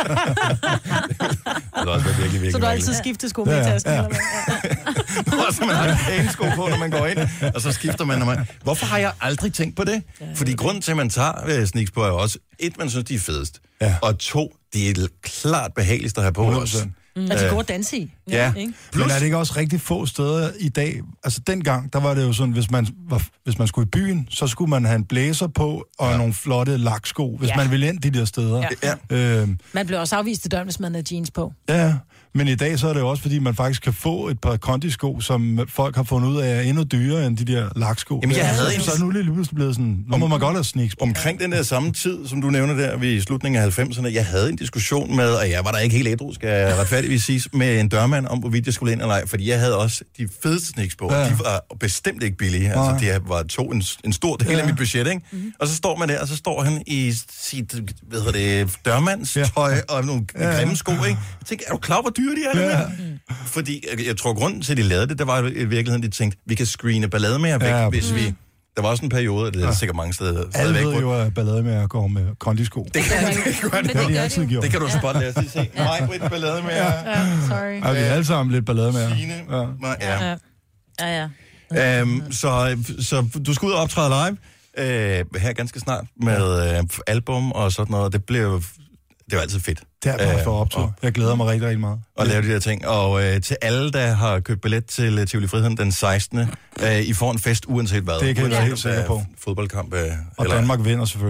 er også virkelig, virkelig Så du har altid mærkeligt. skiftet sko med Ja, i ja, tasken, ja. eller hvad? Nu også, man har pæne sko på, når man går ind, og så skifter man, når man... Hvorfor har jeg aldrig tænkt på det? Fordi grunden til, at man tager øh, sneaks på, er jo også, et, man synes, de er fedest, Ja. og to, de er klart behageligst at have på hundrede også. procent. Og de er gode at danse i. Ja. Ikke? Plus, Men er det ikke også rigtig få steder i dag? Altså dengang, der var det jo sådan, hvis man, var, hvis man skulle i byen, så skulle man have en blæser på og ja. nogle flotte laksko, hvis Ja. ja. man ville ind de der steder. Ja. Øhm, Man bliver også afvist i døren, hvis man har jeans på. ja, men i dag så er det jo også, fordi man faktisk kan få et par kondisko, som folk har fundet ud af er endnu dyrere end de der laksko. Jamen, jeg havde en- Så er det nu lige pludselig blevet sådan, nu må man godt have sneaks på. omkring den der samme tid, som du nævner der ved slutningen af halvfemserne, jeg havde en diskussion med, og jeg var der ikke helt ædru, skal jeg retfærdigvis sige, med en dørmand om, hvorvidt jeg skulle ind eller ej, fordi jeg havde også de fedeste sneaks på, Ja. og de var bestemt ikke billige. Altså, Nej. de var to en, en stor del Ja. af mit budget, ikke? Mm-hmm. Og så står man der, og så står han i sit, hvad hedder det, dørmandstøj Ja. og nogle Ja. grimme sko, ikke? Jeg tænkte, er du klar, hvor dyre de er? Ja. Ja. Fordi jeg, jeg tror, grunden til, at de lavede det, der var i virkeligheden, de tænkte, vi kan screene ballade med jer væk, Ja. hvis vi... Der var også en periode, det er Ja. sikkert mange steder Alle stadigvæk, ved hvor- jo, at ballade med at gå med kondisko. det kan, det, kan, Men Det har det de gør altid det jo. gjort. det kan du spotte, lad os lige se. Mig, Britt, ballade med jer. Ja, sorry. Ja, vi er alle sammen lidt ballade med. Signe, Ja. mig, ja. Ja. Ja, ja. Øhm, så, så du skal ud og optræde live øh, her ganske snart med øh, album og sådan noget. Det bliver jo, det er jo altid fedt. Det er bare Øh, for optur. og- Jeg glæder mig rigtig, rigtig meget. at lave de der ting. Og øh, til alle, der har købt billet til uh, Tivoli Friheden den sekstende Øh, I får en fest uanset hvad. Det kan I være Uanset helt om sikre der er på. Fodboldkamp. Øh, Og eller, Danmark vinder selvfølgelig.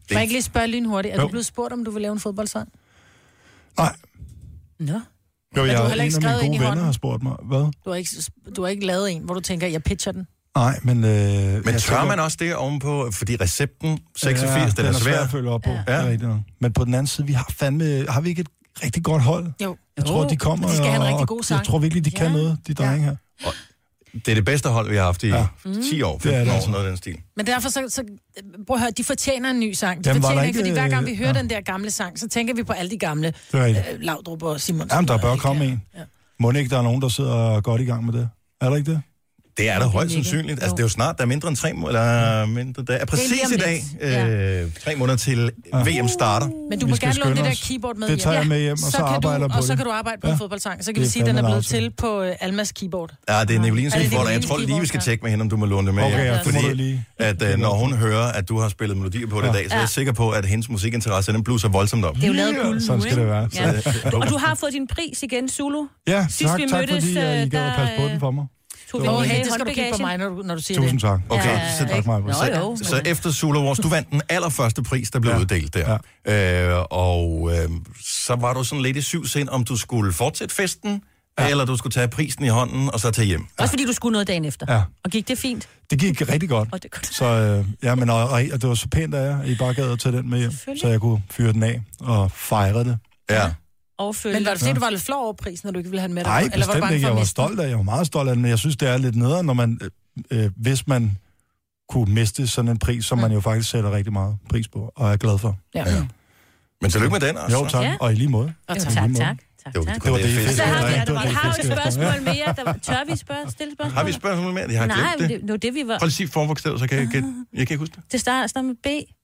Må jeg ikke lige spørge lynhurtigt? Er Jo. du blevet spurgt, om du vil lave en fodboldsang? Nej. Nå. Jo, Men jeg, du har en heller ikke af skrevet mine ind i gode venner hånden? har spurgt mig. Hvad? Du har ikke, du har ikke lavet en, hvor du tænker, jeg pitcher den? Nej, men... Øh, Men tør tænker, man også det ovenpå, fordi recepten seksogfirs, ja, den, den er er svær. svær at følge op på. Ja. Ja. Rigtigt nok. Men på den anden side, vi har fandme... Har vi ikke et rigtig godt hold? Jo. Jeg tror, de kommer... De skal have en og- rigtig god sang. Jeg tror virkelig, de kan Ja. noget, de drenge her. Det er det bedste hold, vi har haft i ja. ti år, Det er det femten år, altså. sådan noget af den stil. Men derfor så, så prøv at høre, de fortjener en ny sang. De Jamen, var fortjener der ikke, ikke, fordi hver gang vi hører ja. den der gamle sang, så tænker vi på alle de gamle. Det er rigtigt. Øh, Laudrup og Simonsen. Jamen, der bør komme en. Ja. Må ikke, der er nogen, der sidder godt i gang med det? Er der ikke det? Det er da højst sandsynligt. Altså, det er jo snart, der er mindre end tre måneder, eller mindre, der er præcis lige om i dag, lidt. øh, tre måneder til Ja. V M starter. Men du Vi må skal gerne låne det skynde der os. keyboard med Det tager hjem. jeg med hjem, og så kan arbejder du, jeg på Og så det. kan du arbejde på Ja. en fodboldsang. Så kan Det vi er sige, at den er fandme en blevet aftale. til på uh, Almas keyboard. Ja, det er Nicolines Er det keyboard, og jeg Nicolines tror lige, vi keyboard? skal tjekke med hende, om du må låne det med. Okay, hjem. jeg Fordi får det lige. at øh, når hun hører, at du har spillet melodier på det i Ja. dag, så er jeg sikker på, at hendes musikinteresse, den bluser voldsomt op. Det er jo lavet guld nu, Sådan skal ikke? det være. Ja. Og du har fået din pris igen, Zulu. Ja, Sidst tak, vi tak mødtes, fordi øh, I gad at passe på der, den for mig. tog vi Åh, lige hey, med det skal du kigge på håndbagagen. mig, når du, når du siger Tusind det. tak. Okay, Ja, så, tak, Maja. Nå, jo. så efter Sula Wars, du vandt den allerførste pris, der blev Ja. uddelt der. Øh, og øh, så var du sådan lidt i syv sind, om du skulle fortsætte festen, ja. eller du skulle tage prisen i hånden og så tage hjem. Også fordi du skulle noget dagen efter. Ja. Og gik det fint? Det gik rigtig godt. Og det er godt. Så øh, ja, men og, og det var så pænt af jer, at I bare gad at tage den med hjem, så jeg kunne fyre den af og fejre det. Ja. Overfølge. Men var det fordi, du var lidt flov over prisen, når du ikke ville have den med dig? Nej, Eller var du bestemt bange ikke. for at Jeg var miste den? stolt af det. Jeg var meget stolt af den, men jeg synes, det er lidt nederen, når man, øh, øh, hvis man kunne miste sådan en pris, som man jo faktisk sætter rigtig meget pris på, og er glad for. Ja. Ja. Men tillykke med den også. Jo, tak. Ja. Og i lige måde. Og I tak, lige tak, måde. tak. Tak, Det var- tak. Det var det, I fedt. fik. Så har vi, Ja, det var vi det, I har jo fik et efter. spørgsmål mere. Der var, tør vi spørge, stille spørgsmål? Har vi spørgsmål mere? Jeg har Nej, glemt men det. det, det var det, vi var... Prøv lige at sige forvokstedet, så kan jeg gætte. Jeg kan ikke huske det. Det starter, starter med B.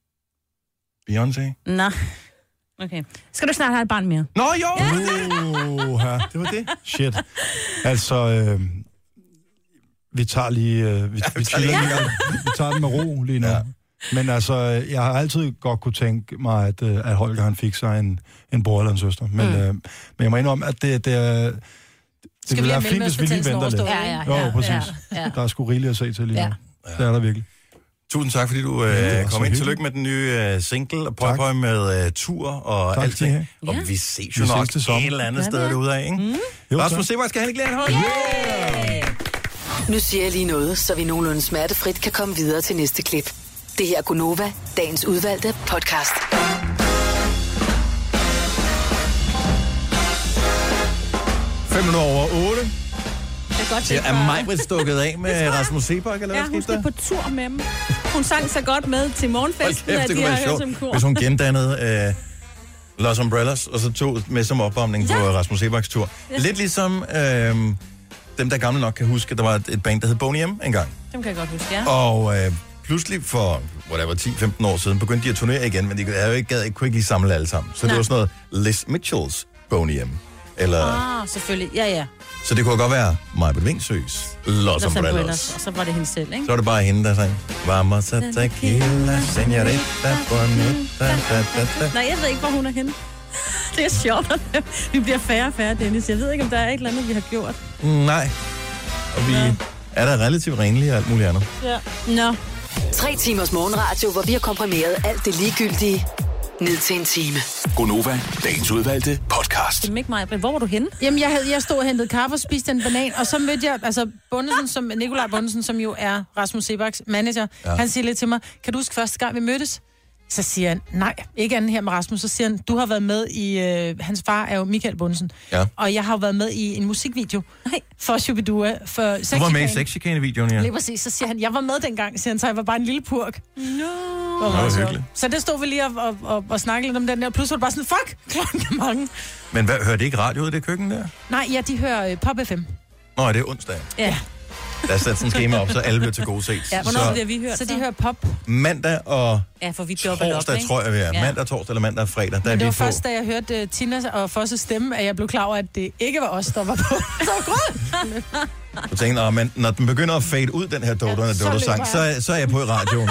Beyoncé. Nå. Okay. Skal du snart have et barn mere? Nå jo! Uh, ja. Det var det. Shit. Altså, øh, vi tager lige... Øh, vi, vi, tager lige chiller en lige, vi tager den med ro lige nu. Ja. Ja. Men altså, jeg har altid godt kunne tænke mig, at, øh, at Holger han fik sig en, en bror eller en søster. Men, mm. øh, men jeg må indrømme, at det, det er... Det Skal vi ville have være fint, hvis vi lige Mellemøstbetændelsen venter lidt. overstået? Ja, ja, Jo, præcis. ja, ja. Der er sgu rigeligt at se til lige Ja. nu. Det er der virkelig. Tusind tak, fordi du Ja, det var øh, så kom ind. hyggeligt. Tillykke med den nye uh, single, og prøv Tak. prøv med uh, tur og Tak, alting. skal I Og Ja. vi ses jo Vi ses nok til sommer. et eller andet Ja, sted ja. derude af, ikke? Mm. Jo, tak. Rasmus Sebak skal have en glæde hånd. Nu siger jeg lige noget, så vi nogenlunde smertefrit kan komme videre til næste klip. Det her er Gunova, dagens udvalgte podcast. Fem minutter over otte. Det er godt, Det det er mig blevet stukket af med Rasmus Sebak, eller Ja, hvad hun skete skal der? på tur med dem. Hun sang så godt med til morgenfesten, Hold kæft, at det de kunne har være hørt sjovt, som kor. hvis hun gendannede øh, Los Umbrellas, og så tog med som opvarmning ja. på Rasmus Sebaks tur. Ja. Lidt ligesom øh, dem, der gamle nok kan huske, der var et, et band, der hed Boney M engang. Dem kan jeg godt huske, ja. Og øh, pludselig for, whatever, ti femten år siden, begyndte de at turnere igen, men de havde jo ikke, gad, ikke, kunne ikke lige samle alle sammen. Så Nej. det var sådan noget Les Mitchells Boney M. Eller, Ah, selvfølgelig. Ja, ja. så det kunne godt være Majbert Vingsøs Los Los Umbrellas. Umbrellas. Og så var det hende selv, ikke? Så var det bare hende, der sang Vamos a tequila, señorita bonita, da, da, da. Nej, jeg ved ikke, hvor hun er henne. Det er sjovt. Vi bliver færre og færre, Dennis. Jeg ved ikke, om der er et eller andet, vi har gjort. Nej. Og vi ja. er da relativt renlige og alt muligt andet. Ja. Nå. Tre timers morgenradio, hvor vi har komprimeret alt det ligegyldige ned til en time. Gonova, dagens udvalgte podcast. Det er ikke mig, hvor var du henne? Jamen, jeg, havde, jeg stod og hentede kaffe og spiste en banan, og så mødte jeg, altså Bundesen, som, Nikolaj Bundesen, som jo er Rasmus Sebaks manager, Ja. ja. han siger lidt til mig, kan du huske første gang, vi mødtes? Så siger han, nej, ikke anden her med Rasmus. Så siger han, du har været med i, øh, hans far er jo Michael Bundesen, Ja. og jeg har jo været med i en musikvideo Nej. for Shubidua, for Du var med i Sexchikane. sexchikane-videoen, ja. Lige præcis, så siger han, jeg var med dengang, siger han, så jeg var bare en lille purk. Nå. Hvor Det meget var sjovt. hyggeligt. Så det stod vi lige og, og, og, og snakkede lidt om den der, og pludselig var det bare sådan, fuck, klokken er mange. Men hvad, hørte I ikke radio ud i det køkken der? Nej, ja, de hører øh, Pop F M. Nå, det er onsdag. Ja. Der er sat sådan en schema op, så alle bliver til gode set. Ja, hvornår så bliver vi hørt? Så de hører pop. mandag og Ja, for vi dobbelt op, torsdag, ikke? tror jeg, vi er. Ja. Mandag, torsdag eller mandag og fredag, der er Men det vi var på. først, da jeg hørte uh, Tina og Fosses stemme, at jeg blev klar over, at det ikke var os, der var på. Så godt! Du tænker, nå, men når den begynder at fade ud, den her Dodo, Ja, ja, så Dodo sang, løber så, er- så er jeg på i radioen.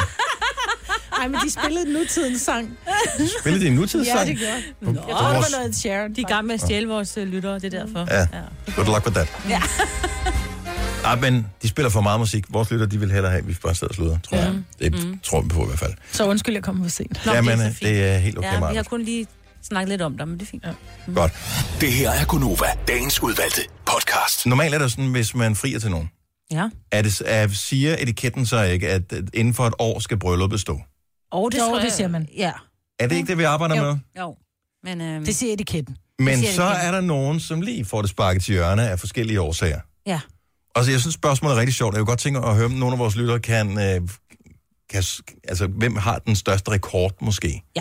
Ej, men de spillede nutidens sang. Spiller de en nutidssang? Ja, det gjorde. På- Jeg på tror, det vores- var noget Sharon. De er i gang med at stjæle vores øh, lyttere, det er derfor. Ja, good luck with that. Ja. Ah, men de spiller for meget musik. Vores lytter, de vil hellere have, at vi bare sidder og slutter, tror ja. jeg. Det mm. tror vi på i hvert fald. Så undskyld, jeg kommer for sent. Nå, ja, men det er, det er helt okay, ja, Marcus. vi har kun lige snakket lidt om det, men det er fint. Ja. Mm. Godt. Det her er Gonova, dagens udvalgte podcast. Normalt er det sådan, hvis man frier til nogen. Ja. Er det, er, siger etiketten så ikke, at inden for et år skal brylluppet stå? Oh, det, jo, det det siger man. Ja. Er det ikke det, vi arbejder jo. med? Jo. Men, øhm... det siger etiketten. Men siger så etiketten. er der nogen, som lige får det sparket til hjørne af forskellige årsager. Ja. Og så jeg synes, spørgsmålet er rigtig sjovt. Jeg kunne godt tænke at høre, om nogle af vores lyttere kan, øh, kan... Altså, hvem har den største rekord, måske? Ja.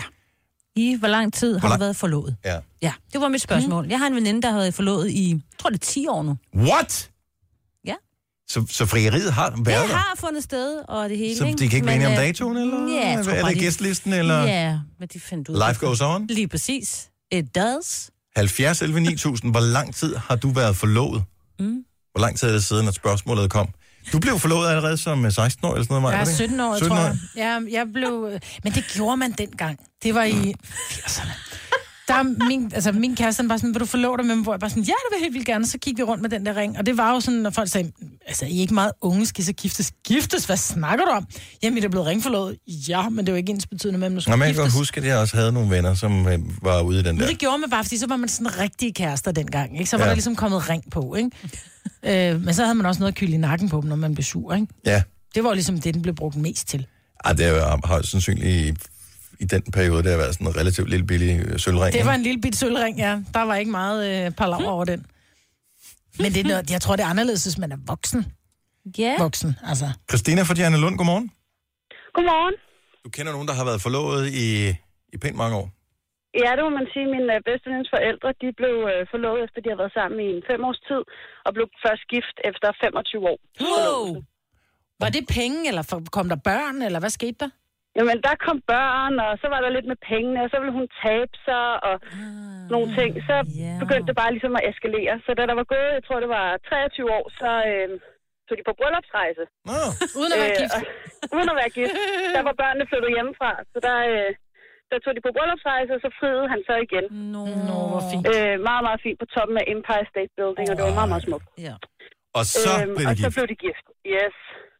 I hvor lang tid har lang... du været forlovet? Ja. Ja, det var mit spørgsmål. Mm. Jeg har en veninde, der har været forlovet i, jeg tror det er ti år nu. What? Ja. Så, så frieriet har været det der? har fundet sted, og det hele, så ikke? de kan ikke blive enige om øh, datoen, eller? Ja, jeg tror er bare, det de... gæstlisten, eller? Ja, men de fandt ud. Life goes on? Lige præcis. It does. halvfjerds elleve ni tusind. Hvor lang tid har du været forlovet? Mm. Hvor lang tid er det siden, at spørgsmålet kom? Du blev forlovet allerede som seksten år eller sådan noget, Ja, var det? sytten år, tror jeg. Ja, jeg blev... Men det gjorde man dengang. Det var i firserne. Der er min, altså min kæreste var sådan, vil du forlove dig med mig? Hvor jeg bare sådan, ja, det vil jeg helt vildt gerne. Så kiggede vi rundt med den der ring. Og det var jo sådan, når folk sagde, altså, I er ikke meget unge, skal I så giftes? Giftes? Hvad snakker du om? Jamen, I er blevet ringforlovet. Ja, men det var ikke ens betydende med, at man skulle Nå, men jeg giftes. kan godt huske, at jeg også havde nogle venner, som øh, var ude i den der. Men det gjorde man bare, fordi så var man sådan rigtige kærester dengang, ikke? Så var ja. der ligesom kommet ring på, ikke? øh, men så havde man også noget at kylde i nakken på dem, når man blev sur, ikke? Ja. Det var jo ligesom det, den blev brugt mest til. Ej, det har højst sandsynligt i, i den periode, der har været sådan en relativt lille billig sølvring. Det var en lille bit sølvring, ja. Der var ikke meget øh, palaver over den. Men det er noget, jeg tror, det er anderledes, hvis man er voksen. Ja. Yeah. Voksen, altså. Christina fra Diana Lund, godmorgen. Godmorgen. Du kender nogen, der har været forlovet i, i pænt mange år? Ja, det må man sige. Mine øh, bedstevenindens forældre, de blev øh, forlovet, efter de har været sammen i en fem års tid, og blev først gift efter femogtyve år. Wow. Var det penge, eller kom der børn, eller hvad skete der? Jamen, der kom børn, og så var der lidt med pengene, og så ville hun tabe sig, og ah, nogle ting. Så yeah. begyndte det bare ligesom at eskalere. Så da der var gået, jeg tror det var treogtyve år, så øh, tog de på bryllupsrejse. Oh. Uden at være gift? Øh, og, uden at være gift. Der var børnene flyttet hjemmefra, så der... Øh, Der tog de på bryllupsrejse, og så friede han så igen. Nå, no, hvor fint. Øh, meget, meget fint på toppen af Empire State Building, og det var meget, meget smukt. Ja. Og så øhm, blev de og gift? så blev de gift, yes.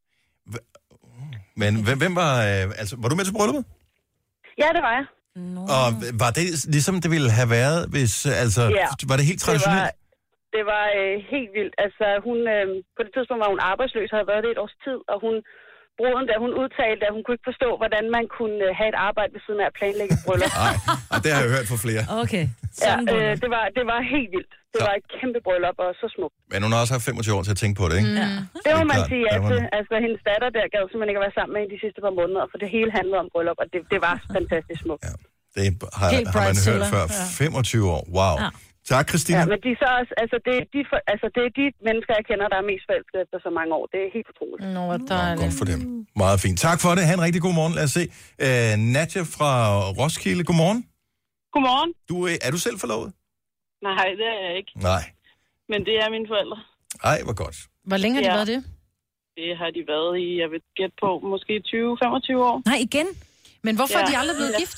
Men hvem, hvem var... Øh, altså, var du med til brylluppet? Ja, det var jeg. No. Og var det ligesom det ville have været, hvis... Altså, ja. var det helt traditionelt? Det var, det var øh, helt vildt. Altså, hun... Øh, på det tidspunkt var hun arbejdsløs, havde været det et års tid, og hun... Bruden der, hun udtalte, at hun kunne ikke forstå, hvordan man kunne have et arbejde ved siden af at planlægge et bryllup. Nej, det har jeg hørt fra flere. Okay. Ja, øh, det, var, det var helt vildt. Det så. var et kæmpe bryllup, og så smukt. Men hun har også haft femogtyve år til at tænke på det, ikke? Mm. Ja. Det må man sige, at altså, altså, hendes datter der gad simpelthen ikke at være sammen med de sidste par måneder, for det hele handlede om bryllup, og det, det var fantastisk smukt. Ja. Det har, har man hørt før. Ja. femogtyve år, wow. Ja. Tak, Christina. Ja, men de så også, altså, det er de, for, altså, det er de mennesker, jeg kender, der er mest forelsket efter så mange år. Det er helt utroligt. Nå, hvor dejligt. Godt for dem. Meget fint. Tak for det. Ha' en rigtig god morgen. Lad os se. Uh, Nadja fra Roskilde, godmorgen. Godmorgen. Du, er du selv forlovet? Nej, det er jeg ikke. Nej. Men det er mine forældre. Ej, hvor godt. Hvor længe har de ja. været det? Det har de været i, jeg vil gætte på, måske tyve til femogtyve år. Nej, igen? Men hvorfor ja. er de aldrig blevet ja. gift?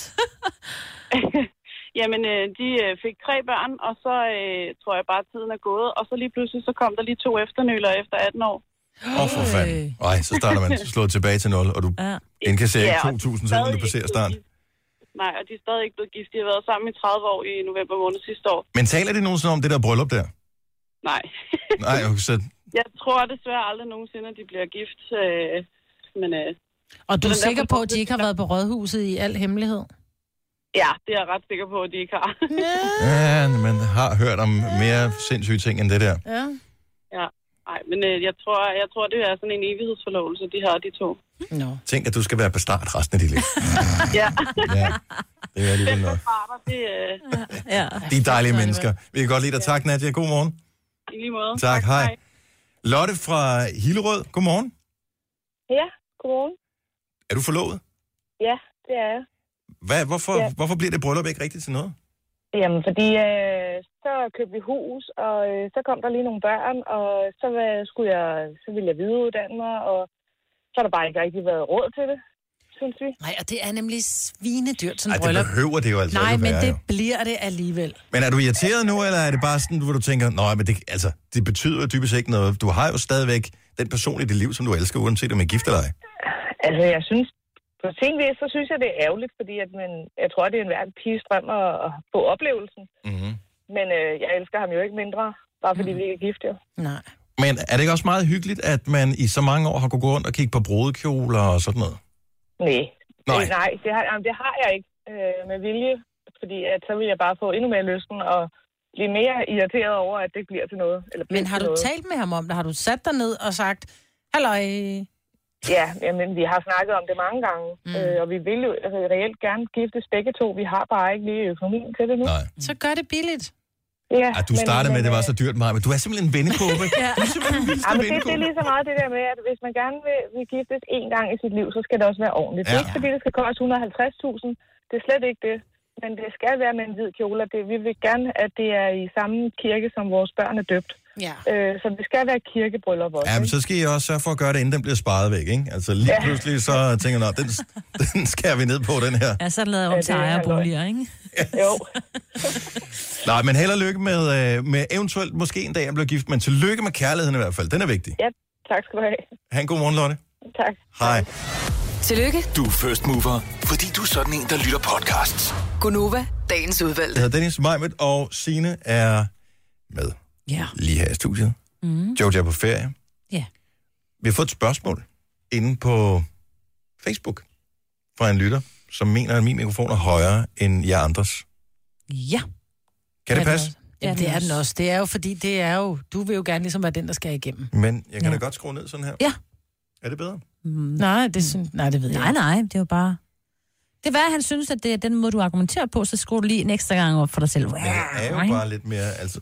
Jamen, de fik tre børn, og så øh, tror jeg bare, at tiden er gået. Og så lige pludselig, så kom der lige to efternøler efter atten år. Åh, oh, for fanden. Ej, så starter man slået tilbage til nul, og du ja. indkasserer ikke ja, to tusind, selvom du passerer start. Nej, og de er stadig ikke blevet gift. De har været sammen i tredive år i november måned sidste år. Men taler de nogensinde om det der bryllup der? Nej. Nej, okay, så... Jeg tror desværre aldrig nogensinde, at de bliver gift. Øh, men, øh, og du er sikker på, at de ikke har været på rådhuset i al hemmelighed? Ja, det er jeg ret sikker på, at de ikke har. Ja, man har hørt om mere sindssyge ting end det der. Ja. Ja, nej, men øh, jeg, tror, jeg tror, det er sådan en evighedsforlovelse, de har, de to. No. Tænk, at du skal være bestart resten af dit liv. Ja. Ja, det er alligevel noget. Det, øh... ja. De er dejlige mennesker. Vi kan godt lide dig. Tak, Nadja. God morgen. I lige måde. Tak, hej. Lotte fra Hillerød, godmorgen. Ja, godmorgen. Er du forlovet? Ja, det er jeg. Hvad, hvorfor, ja. hvorfor bliver det bryllup ikke rigtigt til noget? Jamen, fordi øh, så købte vi hus, og øh, så kom der lige nogle børn, og så, øh, skulle jeg, så ville jeg videreuddanne mig, og så har der bare ikke rigtig været råd til det. synes vi. Nej, og det er nemlig svinedyrt, sådan Ej, et det bryllup. behøver det jo altså Nej, ikke men være, det jo. bliver det alligevel. Men er du irriteret nu, eller er det bare sådan, hvor du tænker, nej, men det, altså, det betyder jo dybest ikke noget. Du har jo stadigvæk den person i dit liv, som du elsker, uanset om I er gift eller ej. Altså, jeg synes, på sin vis, så synes jeg, det er ærgerligt, fordi at, men, jeg tror, det er en hver piges drøm at, at få oplevelsen. Mm-hmm. Men øh, jeg elsker ham jo ikke mindre, bare fordi mm. vi ikke er gift, jo. Nej. Men er det ikke også meget hyggeligt, at man i så mange år har kunnet gå rundt og kigge på brudekjoler og sådan noget? Nej, Nej. det, nej det, har, jamen, det har jeg ikke øh, med vilje, fordi at, så vil jeg bare få endnu mere lysten og blive mere irriteret over, at det ikke bliver til noget. Eller Men har du noget. talt med ham om det? Har du sat dig ned og sagt, halløj? Ja, jamen, vi har snakket om det mange gange, mm. øh, og vi vil jo altså, reelt gerne giftes begge to. Vi har bare ikke lige økonomien til det nu. Nej. Så gør det billigt. Ja, Ej, du startede med, at det var så dyrt, Maja, men du er simpelthen en vendekåbe. Ja. Du er simpelthen en vildste Ja, men det, det vendekåbe. er lige så meget det der med, at hvis man gerne vil, vil giftes én gang i sit liv, så skal det også være ordentligt. Ja. Det er ikke fordi, det skal koste et hundrede og halvtreds tusind. Det er slet ikke det. Men det skal være med en hvid kjole. Det, vi vil gerne, at det er i samme kirke, som vores børn er døbt. Ja. Øh, så det skal være kirkebryllup også. Ja, men så skal I også sørge for at gøre det, inden den bliver sparet væk, ikke? Altså lige Ja. pludselig så tænker jeg, den, den skærer vi ned på, den her. Ja, så er det lavet om til ejerboliger, ikke? Jo. Nej, men held og lykke med, øh, med eventuelt måske en dag at blive gift, men tillykke med kærligheden i hvert fald. Den er vigtig. Ja, tak skal du have. Ha' en god morgen, Lotte. Tak. Hej. Tillykke, Du er first mover, fordi du er sådan en, der lytter podcasts. Gunova, dagens udvalgte. Jeg hedder Dennis, Majmet og Signe er med Ja. lige her i studiet. Mm. George er på ferie. Ja. Vi har fået et spørgsmål inde på Facebook fra en lytter, som mener, at min mikrofon er højere end jer andres. Ja. Kan det passe? Ja, det er den også. Det er jo fordi, det er jo, du vil jo gerne ligesom være den, der skal igennem. Men jeg kan Ja. da godt skrue ned sådan her. Ja. Er det bedre? Mm. Nej, det, synes, nej, det ved jeg Nej, nej, det er jo bare... Det er hvad, han synes, at det er den måde, du argumenterer på, så skruer du lige en ekstra gang op for dig selv. Men jeg er jo bare lidt mere, altså...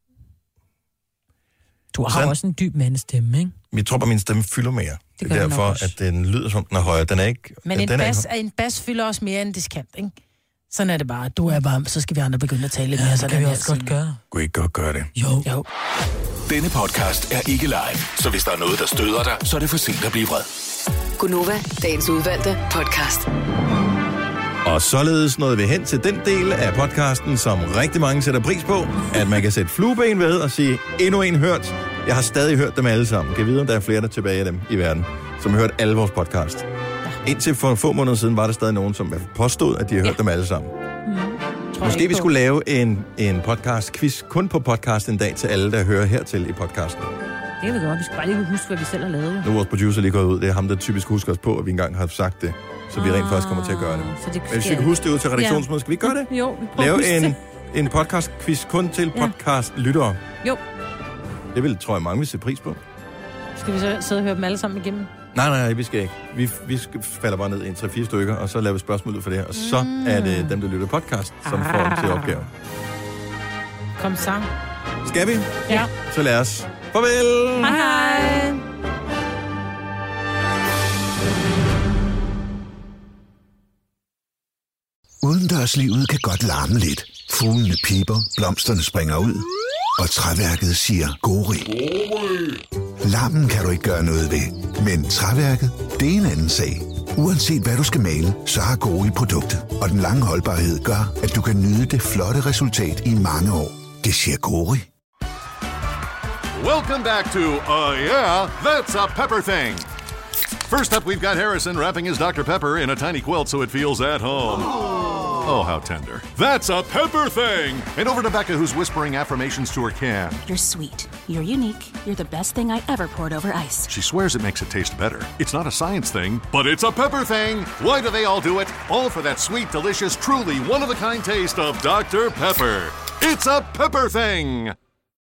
Du har Sådan. også en dyb mandestemme, ikke? Jeg tror bare, min stemme fylder mere. Det, gør er den derfor, nok også. at den lyder som den er højere. Den er ikke... Men en den bas, er er en bas fylder også mere end diskant, ikke? Sådan er det bare. Du er bare, så skal vi andre begynde at tale lidt mere. Så kan vi også godt gøre. Kunne I ikke godt gøre det? Jo. jo. Denne podcast er ikke live, så hvis der er noget, der støder dig, så er det for sent at blive vred. Gunova, dagens udvalgte podcast. Og således nåede vi hen til den del af podcasten, som rigtig mange sætter pris på, at man kan sætte flueben ved og sige, endnu en hørt. Jeg har stadig hørt dem alle sammen. Kan vide, om der er flere der er tilbage af dem i verden, som har hørt alle vores podcast. Indtil for få måneder siden var der stadig nogen, som påstod, at de har hørt ja. dem alle sammen. Mm. Måske vi skulle lave en, en podcast-quiz kun på podcast en dag til alle, der hører hertil i podcasten. Det kan vi godt. Vi skal bare lige huske, hvad vi selv har lavet. Jo. Nu er vores producer lige gået ud. Det er ham, der typisk husker os på, at vi engang har sagt det. Så vi rent faktisk kommer til at gøre det. Så det Men hvis vi kan huske det ud til redaktionsmødet, skal vi ikke gøre det? Jo, vi prøver at Lave huske en, en podcast-quiz kun til Ja. podcast-lyttere. Jo. Det vil, tror jeg, mange vil sætte pris på. Skal vi så sidde og høre dem alle sammen igennem? Nej, nej, vi skal ikke. Vi, vi skal, falder bare ned i en tre fire stykker, og så laver vi spørgsmål ud for det. Og så Mm. er det dem, der lytter podcast, som Ah. får dem til opgave. Kom sang. Skal vi? Ja. Så lad os. Farvel! Hej hej. Udendørslivet kan godt larme lidt. Fuglene piper, blomsterne springer ud, og træværket siger gori. Larmen kan du ikke gøre noget ved, men træværket, det er en anden sag. Uanset hvad du skal male, så har Gori produktet, og den lange holdbarhed gør, at du kan nyde det flotte resultat i mange år. Det siger Gori. Welcome back to Uh Yeah, That's a Pepper Thing. First up, we've got Harrison wrapping his Doctor Pepper in a tiny quilt so it feels at home. Oh, how tender. That's a Pepper Thing! And over to Becca, who's whispering affirmations to her can. You're sweet. You're unique. You're the best thing I ever poured over ice. She swears it makes it taste better. It's not a science thing, but it's a Pepper Thing! Why do they all do it? All for that sweet, delicious, truly one-of-a-kind taste of Doctor Pepper. It's a Pepper Thing!